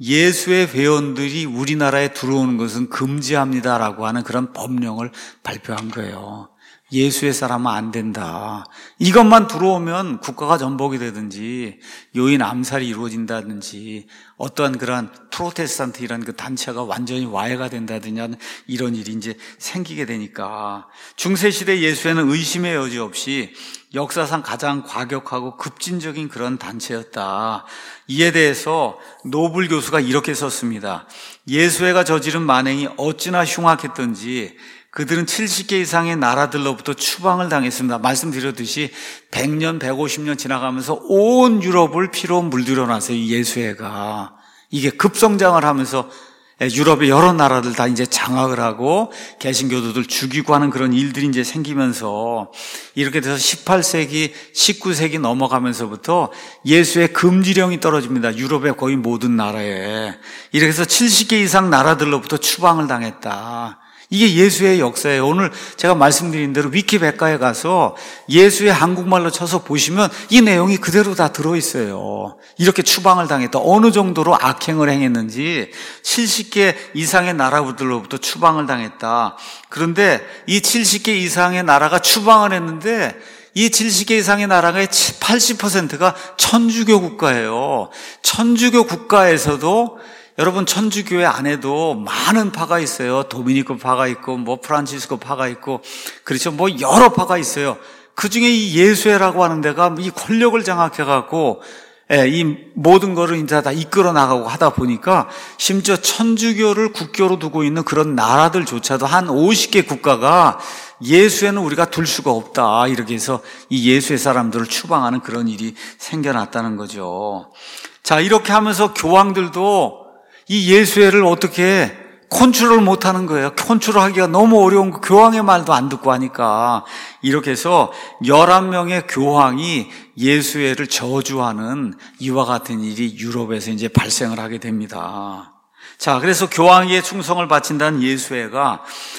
예수의 회원들이 우리나라에 들어오는 것은 금지합니다라고 하는 그런 법령을 발표한 거예요. 예수의 사람은 안 된다. 이것만 들어오면 국가가 전복이 되든지 요인 암살이 이루어진다든지 어떠한 그런 프로테스탄트이라는 그 단체가 완전히 와해가 된다든지 이런 일이 이제 생기게 되니까 중세시대 예수회는 의심의 여지 없이 역사상 가장 과격하고 급진적인 그런 단체였다. 이에 대해서 노블 교수가 이렇게 썼습니다. 예수회가 저지른 만행이 어찌나 흉악했던지 그들은 칠십 개 이상의 나라들로부터 추방을 당했습니다. 말씀드렸듯이 백 년, 백오십 년 지나가면서 온 유럽을 피로 물들여놨어요. 이 예수회가. 이게 급성장을 하면서 유럽의 여러 나라들 다 이제 장악을 하고 개신교도들 죽이고 하는 그런 일들이 이제 생기면서 이렇게 돼서 십팔 세기, 십구 세기 넘어가면서부터 예수의 금지령이 떨어집니다. 유럽의 거의 모든 나라에. 이렇게 해서 칠십 개 이상 나라들로부터 추방을 당했다. 이게 예수의 역사예요. 오늘 제가 말씀드린 대로 위키백과에 가서 예수의 한국말로 쳐서 보시면 이 내용이 그대로 다 들어있어요. 이렇게 추방을 당했다. 어느 정도로 악행을 행했는지 칠십 개 이상의 나라들로부터 추방을 당했다. 그런데 이 칠십 개 이상의 나라가 추방을 했는데 이 칠십 개 이상의 나라의 팔십 퍼센트가 천주교 국가예요. 천주교 국가에서도 여러분 천주교회 안에도 많은 파가 있어요. 도미니코 파가 있고 뭐 프란치스코 파가 있고 그렇죠. 뭐 여러 파가 있어요. 그중에 이 예수회라고 하는 데가 이 권력을 장악해 갖고 예, 이 모든 거를 이제 다 이끌어 나가고 하다 보니까 심지어 천주교를 국교로 두고 있는 그런 나라들조차도 한 오십 개 국가가 예수회는 우리가 둘 수가 없다. 이렇게 해서 이 예수회 사람들을 추방하는 그런 일이 생겨났다는 거죠. 자, 이렇게 하면서 교황들도 이 예수회를 어떻게 컨트롤 못하는 거예요. 컨트롤하기가 너무 어려운 거, 교황의 말도 안 듣고 하니까. 이렇게 해서 열한 명의 교황이 예수회를 저주하는 이와 같은 일이 유럽에서 이제 발생을 하게 됩니다. 자, 그래서 교황에게 충성을 바친다는 예수회가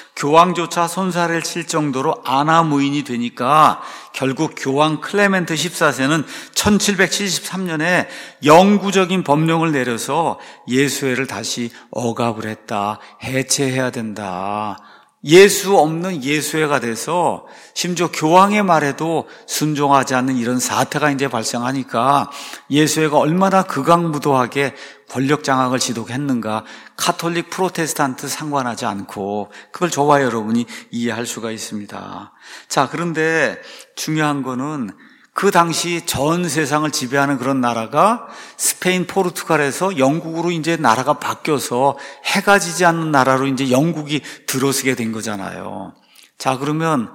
교황조차 손살을 칠 정도로 아나무인이 되니까 결국 교황 클레멘트 십사 세는 천칠백칠십삼 년에 영구적인 법령을 내려서 예수회를 다시 억압을 했다. 해체해야 된다. 예수 없는 예수회가 돼서 심지어 교황의 말에도 순종하지 않는 이런 사태가 이제 발생하니까 예수회가 얼마나 극악무도하게 권력 장악을 지속했는가. 카톨릭, 프로테스탄트 상관하지 않고 그걸 저와 여러분이 이해할 수가 있습니다. 자, 그런데 중요한 거는 그 당시 전 세상을 지배하는 그런 나라가 스페인, 포르투갈에서 영국으로 이제 나라가 바뀌어서 해가 지지 않는 나라로 이제 영국이 들어서게 된 거잖아요. 자, 그러면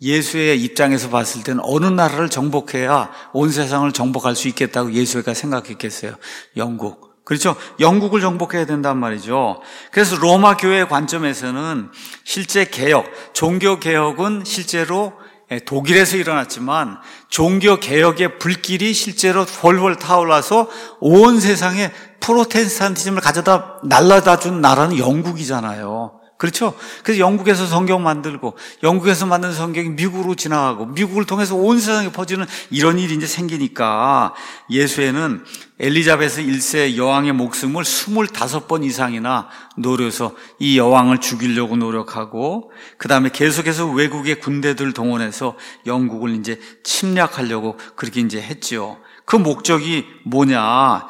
예수의 입장에서 봤을 때는 어느 나라를 정복해야 온 세상을 정복할 수 있겠다고 예수가 생각했겠어요? 영국. 그렇죠? 영국을 정복해야 된단 말이죠. 그래서 로마 교회의 관점에서는 실제 개혁, 종교 개혁은 실제로 독일에서 일어났지만 종교 개혁의 불길이 실제로 훨훨 타올라서 온 세상에 프로테스탄티즘을 가져다 날라다 준 나라는 영국이잖아요. 그렇죠? 그래서 영국에서 성경 만들고 영국에서 만든 성경이 미국으로 지나가고 미국을 통해서 온 세상에 퍼지는 이런 일이 이제 생기니까 예수회는 엘리자베스 일 세 여왕의 목숨을 스물다섯 번 이상이나 노려서 이 여왕을 죽이려고 노력하고 그 다음에 계속해서 외국의 군대들 동원해서 영국을 이제 침략하려고 그렇게 이제 했죠. 그 목적이 뭐냐?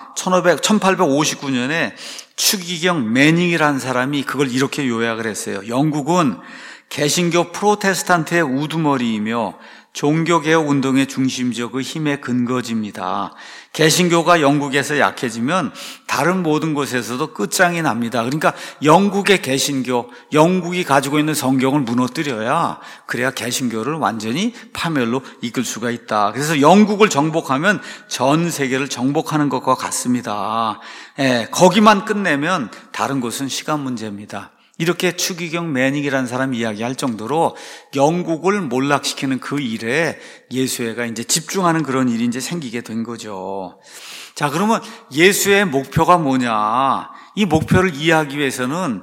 천팔백오십구 년에 추기경 매닝이라는 사람이 그걸 이렇게 요약을 했어요. 영국은 개신교 프로테스탄트의 우두머리이며 종교개혁 운동의 중심지역 그 힘의 근거지입니다. 개신교가 영국에서 약해지면 다른 모든 곳에서도 끝장이 납니다. 그러니까 영국의 개신교, 영국이 가지고 있는 성경을 무너뜨려야 그래야 개신교를 완전히 파멸로 이끌 수가 있다. 그래서 영국을 정복하면 전 세계를 정복하는 것과 같습니다. 예, 거기만 끝내면 다른 곳은 시간 문제입니다. 이렇게 추기경 매닝이라는 사람이 이야기할 정도로 영국을 몰락시키는 그 일에 예수회가 이제 집중하는 그런 일이 이제 생기게 된 거죠. 자, 그러면 예수의 목표가 뭐냐? 이 목표를 이해하기 위해서는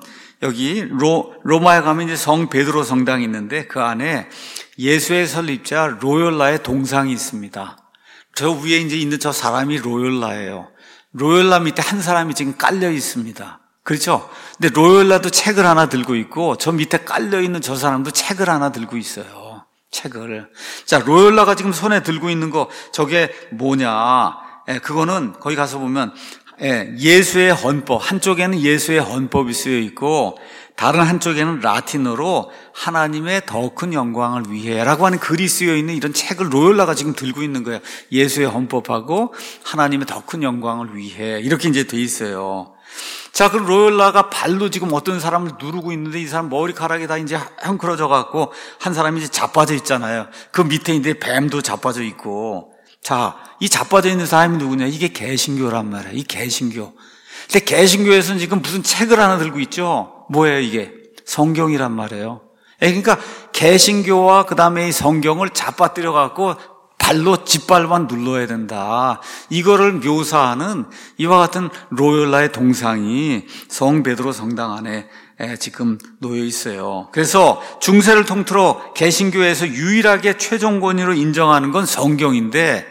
여기 로, 로마에 가면 이제 성 베드로 성당이 있는데 그 안에 예수의 설립자 로욜라의 동상이 있습니다. 저 위에 이제 있는 저 사람이 로욜라예요. 로욜라 밑에 한 사람이 지금 깔려 있습니다. 그렇죠? 근데 로욜라도 책을 하나 들고 있고 저 밑에 깔려 있는 저 사람도 책을 하나 들고 있어요. 책을. 자, 로욜라가 지금 손에 들고 있는 거 저게 뭐냐? 예, 그거는 거기 가서 보면 예, 예수의 헌법, 한쪽에는 예수의 헌법이 쓰여 있고 다른 한쪽에는 라틴어로 하나님의 더 큰 영광을 위해라고 하는 글이 쓰여 있는 이런 책을 로욜라가 지금 들고 있는 거예요. 예수의 헌법하고 하나님의 더 큰 영광을 위해 이렇게 이제 돼 있어요. 자, 그럼 로욜라가 발로 지금 어떤 사람을 누르고 있는데 이 사람 머리카락이 다 이제 헝클어져 갖고 한 사람이 이제 자빠져 있잖아요. 그 밑에 이제 뱀도 자빠져 있고. 자, 이 자빠져 있는 사람이 누구냐? 이게 개신교란 말이에요. 이 개신교. 근데 개신교에서는 지금 무슨 책을 하나 들고 있죠? 뭐예요, 이게? 성경이란 말이에요. 그러니까 개신교와 그 다음에 이 성경을 잡아뜨려 갖고 발로 짓밟아 눌러야 된다. 이거를 묘사하는 이와 같은 로욜라의 동상이 성 베드로 성당 안에 지금 놓여 있어요. 그래서 중세를 통틀어 개신교에서 유일하게 최종 권위로 인정하는 건 성경인데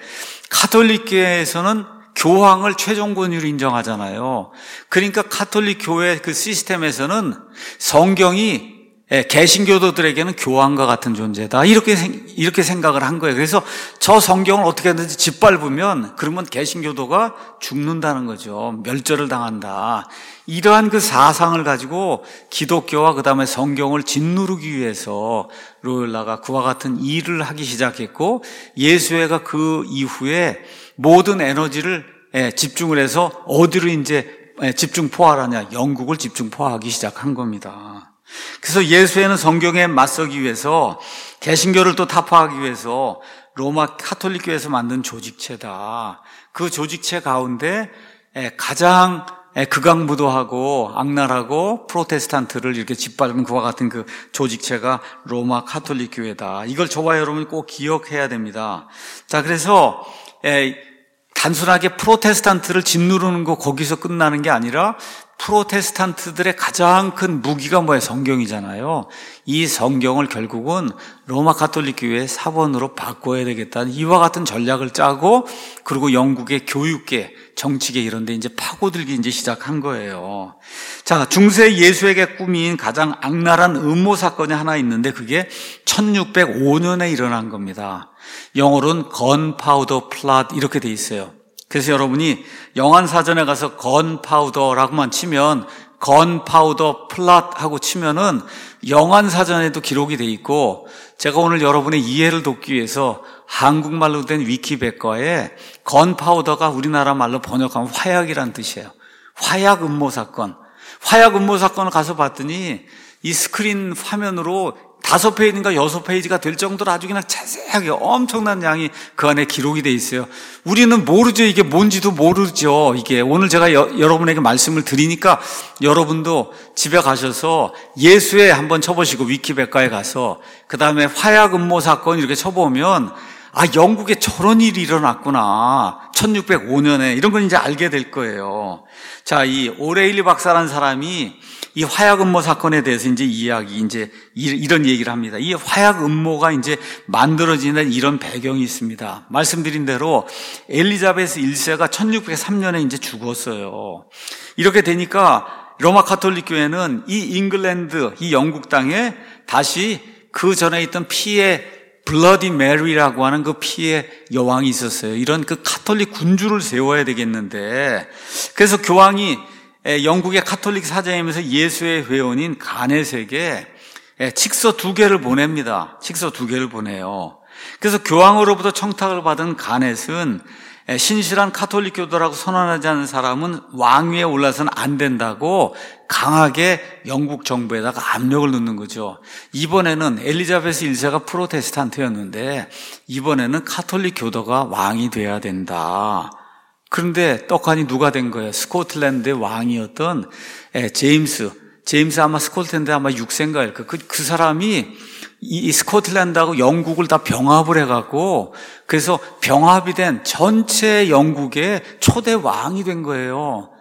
가톨릭교회에서는 교황을 최종 권위로 인정하잖아요. 그러니까 가톨릭 교회 그 시스템에서는 성경이 개신교도들에게는 교황과 같은 존재다. 이렇게 이렇게 생각을 한 거예요. 그래서 저 성경을 어떻게 하든지 짓밟으면 그러면 개신교도가 죽는다는 거죠. 멸절을 당한다. 이러한 그 사상을 가지고 기독교와 그다음에 성경을 짓누르기 위해서 로욜라가 그와 같은 일을 하기 시작했고 예수회가 그 이후에 모든 에너지를 집중을 해서 어디로 이제 집중 포화하냐? 영국을 집중 포화하기 시작한 겁니다. 그래서 예수회는 성경에 맞서기 위해서 개신교를 또 타파하기 위해서 로마 카톨릭교에서 만든 조직체다. 그 조직체 가운데 가장 극악무도하고 악랄하고 프로테스탄트를 이렇게 짓밟은 그와 같은 그 조직체가 로마 카톨릭교회다. 이걸 저와 여러분이 꼭 기억해야 됩니다. 자, 그래서 단순하게 프로테스탄트를 짓누르는 거 거기서 끝나는 게 아니라 프로테스탄트들의 가장 큰 무기가 뭐예요? 성경이잖아요. 이 성경을 결국은 로마 가톨릭 교회의 사본으로 바꿔야 되겠다는 이와 같은 전략을 짜고 그리고 영국의 교육계, 정치계 이런 데 이제 파고들기 이제 시작한 거예요. 자, 중세 예수에게 꾸민 가장 악랄한 음모 사건이 하나 있는데 그게 천육백오 년에 일어난 겁니다. 영어로는 건파우더 플롯 이렇게 돼 있어요. 그래서 여러분이 영안사전에 가서 건파우더라고만 치면 건파우더 플롯하고 치면은 영안사전에도 기록이 돼 있고 제가 오늘 여러분의 이해를 돕기 위해서 한국말로 된 위키백과에 건파우더가 우리나라 말로 번역하면 화약이란 뜻이에요. 화약 음모 사건. 화약 음모 사건을 가서 봤더니 이 스크린 화면으로 다섯 페이지인가 여섯 페이지가 될 정도로 아주 그냥 자세하게 엄청난 양이 그 안에 기록이 돼 있어요. 우리는 모르죠. 이게 뭔지도 모르죠. 이게 오늘 제가 여, 여러분에게 말씀을 드리니까 여러분도 집에 가셔서 예수에 한번 쳐보시고 위키백과에 가서 그 다음에 화약 음모 사건 이렇게 쳐보면 아, 영국에 저런 일이 일어났구나. 천육백오 년에 이런 건 이제 알게 될 거예요. 자, 이 오레일리 박사라는 사람이 이 화약 음모 사건에 대해서 이제 이야기, 이제 이런 얘기를 합니다. 이 화약 음모가 이제 만들어지는 이런 배경이 있습니다. 말씀드린 대로 엘리자베스 일 세가 천육백삼 년에 이제 죽었어요. 이렇게 되니까 로마 가톨릭 교회는 이 잉글랜드, 이 영국 땅에 다시 그 전에 있던 피의 블러디 메리라고 하는 그 피의 여왕이 있었어요. 이런 그 가톨릭 군주를 세워야 되겠는데 그래서 교황이 영국의 가톨릭 사제이면서 예수의 회원인 가넷에게 칙서 두 개를 보냅니다. 칙서 두 개를 보내요. 그래서 교황으로부터 청탁을 받은 가넷은 신실한 가톨릭 교도라고 선언하지 않는 사람은 왕위에 올라서는 안 된다고 강하게 영국 정부에다가 압력을 넣는 거죠. 이번에는 엘리자베스 일 세가 프로테스탄트였는데 이번에는 가톨릭 교도가 왕이 돼야 된다. 그런데 떡하니 누가 된 거예요? 스코틀랜드의 왕이었던 제임스. 제임스 아마 스코틀랜드 아마 육 세인가요? 그, 그 사람이 이 스코틀랜드하고 영국을 다 병합을 해갖고 그래서 병합이 된 전체 영국의 초대 왕이 된 거예요.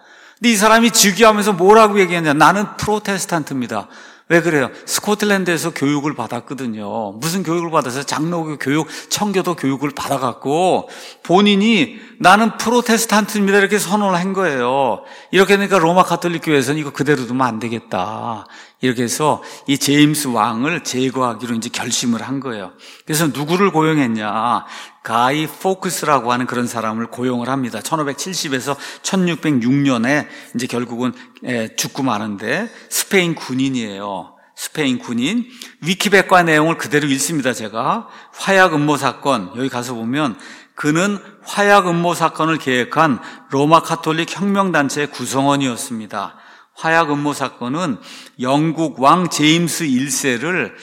근데 이 사람이 즉위하면서 뭐라고 얘기했냐? 나는 프로테스탄트입니다. 왜 그래요? 스코틀랜드에서 교육을 받았거든요. 무슨 교육을 받았어요? 장로교 교육, 청교도 교육을 받아갖고 본인이 나는 프로테스탄트입니다 이렇게 선언을 한 거예요. 이렇게 되니까 로마 가톨릭 교회에서는 이거 그대로 두면 안 되겠다. 이렇게 해서 이 제임스 왕을 제거하기로 이제 결심을 한 거예요. 그래서 누구를 고용했냐? 가이 포크스라고 하는 그런 사람을 고용을 합니다. 천오백칠십에서 천육백육 년에 이제 결국은 죽고 마는데 스페인 군인이에요. 스페인 군인. 위키백과 내용을 그대로 읽습니다, 제가. 화약 음모 사건, 여기 가서 보면 그는 화약 음모 사건을 계획한 로마 가톨릭 혁명단체의 구성원이었습니다. 화약 음모 사건은 영국 왕 제임스 일 세를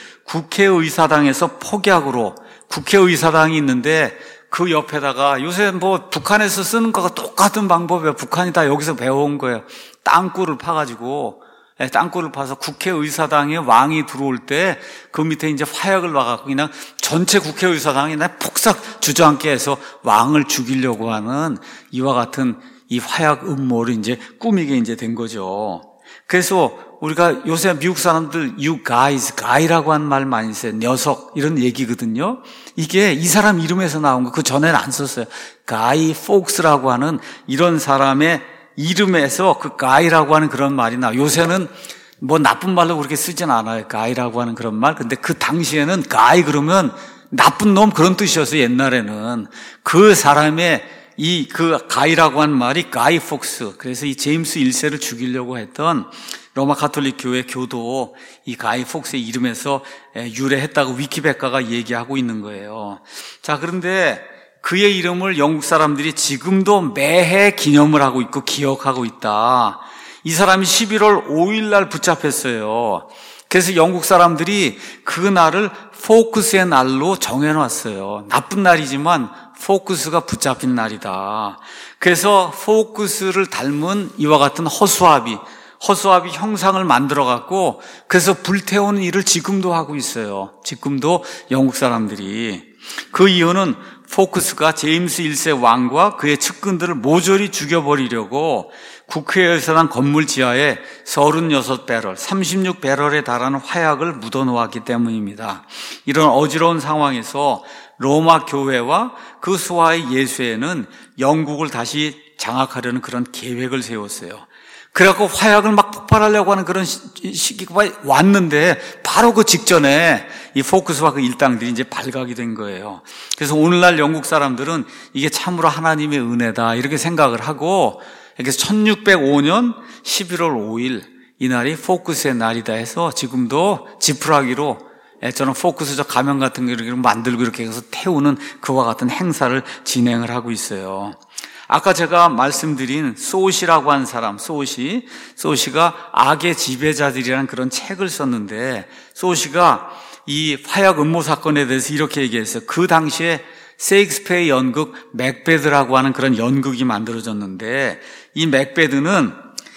국회의사당에서 폭약으로, 국회의사당이 있는데 그 옆에다가 요새 뭐 북한에서 쓰는 거가 똑같은 방법이에요. 북한이 다 여기서 배워온 거예요. 땅굴을 파가지고, 땅굴을 파서 국회의사당에 왕이 들어올 때 그 밑에 이제 화약을 놔갖고 그냥 전체 국회의사당이 그냥 폭삭 주저앉게 해서 왕을 죽이려고 하는 이와 같은 이 화약 음모를 이제 꾸미게 이제 된 거죠. 그래서 우리가 요새 미국 사람들 you guys, guy라고 하는 말 많이 써요. 녀석 이런 얘기거든요. 이게 이 사람 이름에서 나온 거. 그 전에는 안 썼어요. 가이 폭스라고 하는 이런 사람의 이름에서 그 guy라고 하는 그런 말이 나. 요새는 뭐 나쁜 말로 그렇게 쓰진 않아요. guy라고 하는 그런 말. 근데 그 당시에는 guy 그러면 나쁜 놈 그런 뜻이었어요. 옛날에는 그 사람의 이 그 가이라고 하는 말이 가이 폭스. 그래서 이 제임스 일 세를 죽이려고 했던 로마 가톨릭 교회 교도 이 가이 폭스의 이름에서 유래했다고 위키백과가 얘기하고 있는 거예요. 자, 그런데 그의 이름을 영국 사람들이 지금도 매해 기념을 하고 있고 기억하고 있다. 이 사람이 십일월 오일 날 붙잡혔어요. 그래서 영국 사람들이 그 날을 포크스의 날로 정해놨어요. 나쁜 날이지만 포크스가 붙잡힌 날이다. 그래서 포크스를 닮은 이와 같은 허수아비, 허수아비 형상을 만들어갖고 그래서 불태우는 일을 지금도 하고 있어요. 지금도 영국 사람들이. 그 이유는 포크스가 제임스 일 세 왕과 그의 측근들을 모조리 죽여버리려고 국회의사당 건물 지하에 서른여섯 배럴, 삼십육 배럴에 달하는 화약을 묻어놓았기 때문입니다. 이런 어지러운 상황에서 로마 교회와 그 수하의 예수회는 영국을 다시 장악하려는 그런 계획을 세웠어요. 그래갖고 화약을 막 폭발하려고 하는 그런 시기가 왔는데 바로 그 직전에 이 포크스와 그 일당들이 이제 발각이 된 거예요. 그래서 오늘날 영국 사람들은 이게 참으로 하나님의 은혜다 이렇게 생각을 하고, 그래서 천육백오 년 십일월 오일 이날이 포크스의 날이다 해서 지금도 지푸라기로 저는 포크스 저 가면 같은 거 이렇게 만들고 이렇게 해서 태우는 그와 같은 행사를 진행을 하고 있어요. 아까 제가 말씀드린 소시라고 한 사람, 소시, 소시가 악의 지배자들이라는 그런 책을 썼는데, 소시가 이 화약 음모 사건에 대해서 이렇게 얘기했어요. 그 당시에 세익스피어의 연극 맥베드라고 하는 그런 연극이 만들어졌는데, 이 맥베드는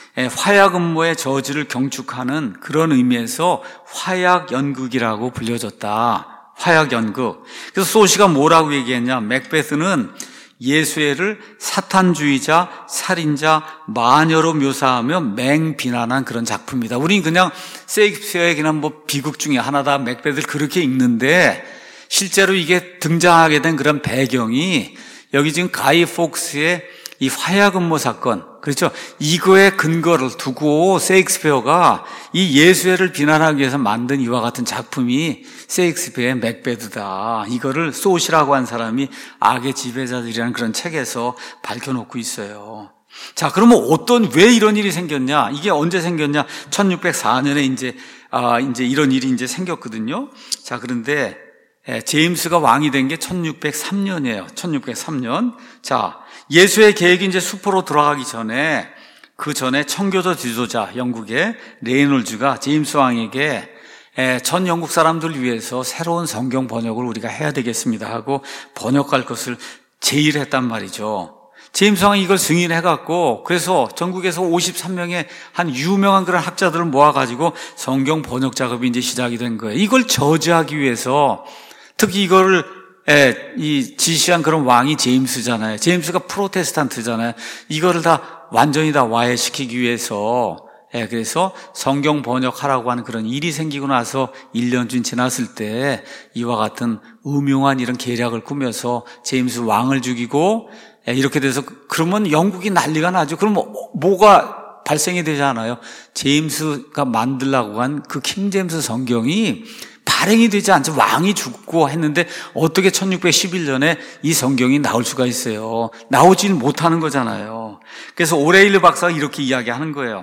화약 음모의 저주를 경축하는 그런 의미에서 화약 연극이라고 불려졌다. 화약 연극. 그래서 소시가 뭐라고 얘기했냐? 맥베드는 예수회를 사탄주의자, 살인자, 마녀로 묘사하며 맹비난한 그런 작품이다. 우린 그냥 세익스피어의 그냥 뭐 비극 중에 하나다, 맥베드를 그렇게 읽는데, 실제로 이게 등장하게 된 그런 배경이 여기 지금 가이 폭스의 이 화약 음모 사건, 그렇죠? 이거에 근거를 두고 세익스피어가 이 예수회를 비난하기 위해서 만든 이와 같은 작품이 세익스피어의 맥베드다. 이거를 소시라고 한 사람이 악의 지배자들이라는 그런 책에서 밝혀놓고 있어요. 자, 그러면 어떤, 왜 이런 일이 생겼냐? 이게 언제 생겼냐? 천육백사 년에 이제, 아, 이제 이런 일이 이제 생겼거든요. 자, 그런데 제임스가 왕이 된 게 천육백삼 년이에요. 천육백삼 년. 자, 예수의 계획이 이제 수포로 들어가기 전에, 그 전에 청교도 지도자 영국의 레이놀즈가 제임스 왕에게 전 영국 사람들을 위해서 새로운 성경 번역을 우리가 해야 되겠습니다 하고 번역할 것을 제의를 했단 말이죠. 제임스 왕이 이걸 승인해갖고, 그래서 전국에서 오십삼 명의 한 유명한 그런 학자들을 모아가지고 성경 번역 작업이 이제 시작이 된 거예요. 이걸 저지하기 위해서, 특히 이거를 이 지시한 그런 왕이 제임스잖아요. 제임스가 프로테스탄트잖아요. 이거를 다 완전히 다 와해시키기 위해서 예, 그래서 성경 번역하라고 하는 그런 일이 생기고 나서 일 년쯤 지났을 때 이와 같은 음흉한 이런 계략을 꾸며서 제임스 왕을 죽이고 예, 이렇게 돼서 그러면 영국이 난리가 나죠. 그럼 뭐, 뭐가 발생이 되지 않아요? 제임스가 만들라고 한 그 킹제임스 성경이 발행이 되지 않죠. 왕이 죽고 했는데 어떻게 천육백십일 년에 이 성경이 나올 수가 있어요? 나오질 못하는 거잖아요. 그래서 오레일리 박사가 이렇게 이야기하는 거예요.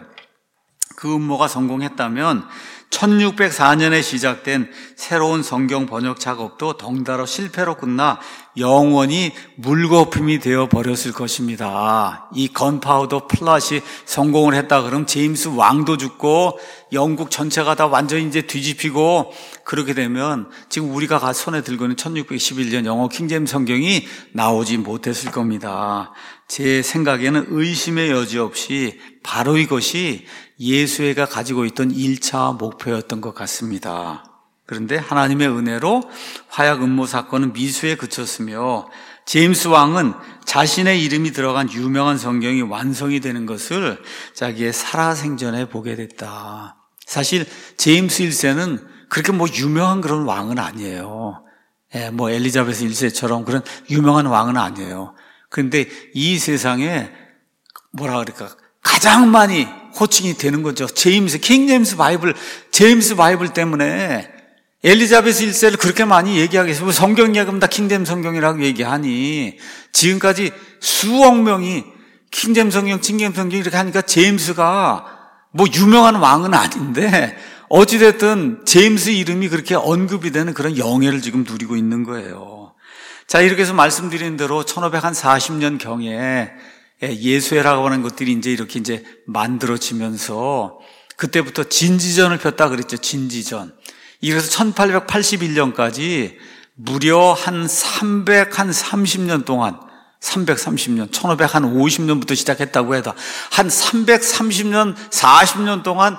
그 음모가 성공했다면 천육백사 년에 시작된 새로운 성경 번역 작업도 덩달아 실패로 끝나 영원히 물거품이 되어 버렸을 것입니다. 이 건파우더 플롯이 성공을 했다 그러면 제임스 왕도 죽고 영국 전체가 다 완전히 이제 뒤집히고 그렇게 되면 지금 우리가 손에 들고 있는 천육백십일 년 영어 킹제임스 성경이 나오지 못했을 겁니다. 제 생각에는 의심의 여지 없이 바로 이것이 예수회가 가지고 있던 일 차 목표였던 것 같습니다. 그런데 하나님의 은혜로 화약 음모 사건은 미수에 그쳤으며 제임스 왕은 자신의 이름이 들어간 유명한 성경이 완성이 되는 것을 자기의 살아생전에 보게 됐다. 사실 제임스 일 세는 그렇게 뭐 유명한 그런 왕은 아니에요. 예, 뭐 엘리자베스 일 세처럼 그런 유명한 왕은 아니에요. 그런데 이 세상에 뭐라 그럴까 가장 많이 호칭이 되는 거죠. 제임스, 킹 제임스 바이블, 제임스 바이블 때문에 엘리자베스 일 세를 그렇게 많이 얘기하겠어요. 성경 이야기하면 다 킹제임스 성경이라고 얘기하니 지금까지 수억 명이 킹제임스 성경, 킹제임스 성경 이렇게 하니까 제임스가 뭐 유명한 왕은 아닌데 어찌됐든 제임스 이름이 그렇게 언급이 되는 그런 영예를 지금 누리고 있는 거예요. 자, 이렇게 해서 말씀드린 대로 천오백사십 년경에 예수회라고 하는 것들이 이제 이렇게 이제 만들어지면서 그때부터 진지전을 폈다 그랬죠. 진지전. 이래서 천팔백팔십일 년까지 무려 한 삼백삼십 년 동안 삼백삼십 년, 천오백오십 년부터 시작했다고 해도 한 삼백삼십 년, 사십 년 동안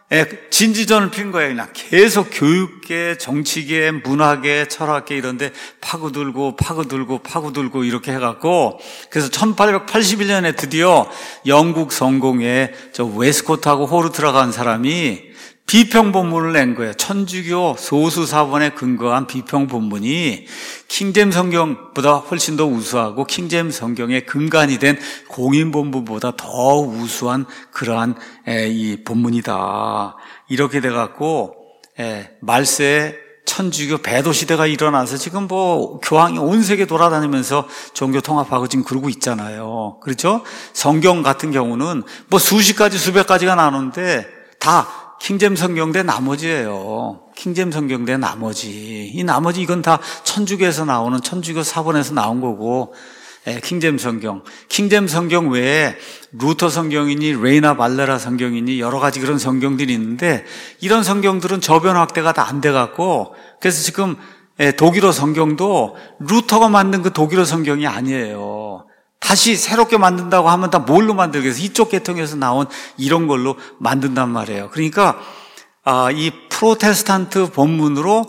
진지전을 핀 거예요. 그냥 계속 교육계, 정치계, 문화계, 철학계 이런 데 파고들고 파고들고 파고들고 이렇게 해갖고 그래서 천팔백팔십일 년에 드디어 영국 성공에 저 웨스코트하고 호르트라고 한 사람이 비평본문을 낸 거예요. 천주교 소수사본에 근거한 비평본문이 킹제임스 성경보다 훨씬 더 우수하고 킹제임스 성경의 근간이 된 공인본문보다 더 우수한 그러한 이 본문이다. 이렇게 돼갖고 말세에 천주교 배도 시대가 일어나서 지금 뭐 교황이 온 세계 돌아다니면서 종교 통합하고 지금 그러고 있잖아요. 그렇죠? 성경 같은 경우는 뭐 수십 가지 수백 가지가 나누는데 다 킹제임스 성경 대 나머지예요. 킹제임스 성경 대 나머지. 이 나머지 이건 다 천주교에서 나오는 천주교 사본에서 나온 거고 예, 킹제임스 성경. 킹제임스 성경 외에 루터 성경이니 레이나 발레라 성경이니 여러 가지 그런 성경들이 있는데 이런 성경들은 저변 확대가 다 안 돼갖고 그래서 지금 예, 독일어 성경도 루터가 만든 그 독일어 성경이 아니에요. 다시 새롭게 만든다고 하면 다 뭘로 만들겠어요? 이쪽 계통에서 나온 이런 걸로 만든단 말이에요. 그러니까 아, 이 프로테스탄트 본문으로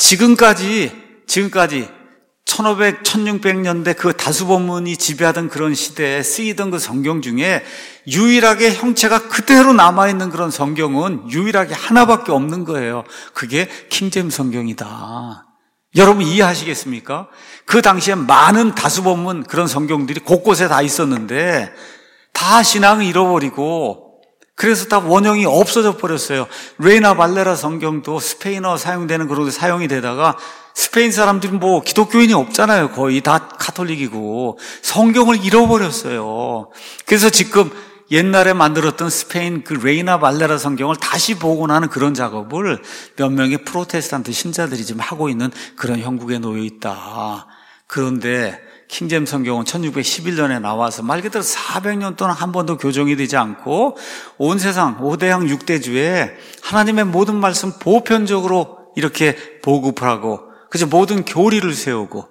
지금까지 지금까지 천오백, 천육백 년대 그 다수 본문이 지배하던 그런 시대에 쓰이던 그 성경 중에 유일하게 형체가 그대로 남아있는 그런 성경은 유일하게 하나밖에 없는 거예요. 그게 킹제임스 성경이다. 여러분 이해하시겠습니까? 그 당시에 많은 다수본문 그런 성경들이 곳곳에 다 있었는데 다 신앙을 잃어버리고 그래서 다 원형이 없어져 버렸어요. 레이나 발레라 성경도 스페인어 사용되는 그런 사용이 되다가 스페인 사람들이 뭐 기독교인이 없잖아요. 거의 다 카톨릭이고 성경을 잃어버렸어요. 그래서 지금 옛날에 만들었던 스페인 그 레이나 발레라 성경을 다시 복원하는 그런 작업을 몇 명의 프로테스탄트 신자들이 지금 하고 있는 그런 형국에 놓여 있다. 그런데 킹제임스 성경은 천육백십일 년에 나와서 말 그대로 사백 년 동안 한 번도 교정이 되지 않고 온 세상 오대양 육대주에 하나님의 모든 말씀 보편적으로 이렇게 보급을 하고 그래서 모든 교리를 세우고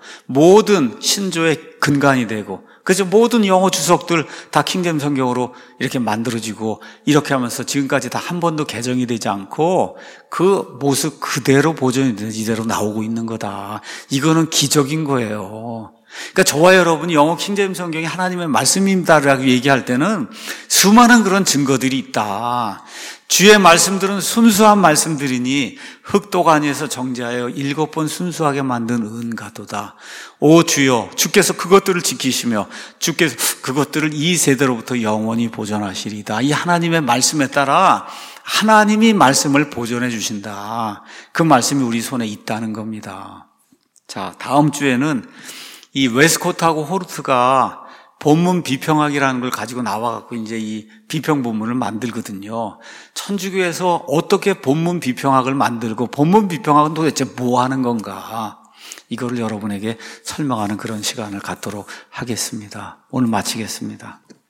모든 신조의 근간이 되고 그래서 모든 영어 주석들 다 킹제임스 성경으로 이렇게 만들어지고 이렇게 하면서 지금까지 다 한 번도 개정이 되지 않고 그 모습 그대로 보존이 돼서 이대로 나오고 있는 거다. 이거는 기적인 거예요. 그러니까 저와 여러분이 영어 킹제임스 성경이 하나님의 말씀입니다라고 얘기할 때는 수많은 그런 증거들이 있다. 주의 말씀들은 순수한 말씀들이니 흙도가니에서 정제하여 일곱 번 순수하게 만든 은가도다. 오 주여, 주께서 그것들을 지키시며 주께서 그것들을 이 세대로부터 영원히 보존하시리다. 이 하나님의 말씀에 따라 하나님이 말씀을 보존해 주신다. 그 말씀이 우리 손에 있다는 겁니다. 자, 다음 주에는 이 웨스코트하고 호르트가 본문 비평학이라는 걸 가지고 나와갖고 이제 이 비평 본문을 만들거든요. 천주교에서 어떻게 본문 비평학을 만들고 본문 비평학은 도대체 뭐 하는 건가? 이거를 여러분에게 설명하는 그런 시간을 갖도록 하겠습니다. 오늘 마치겠습니다.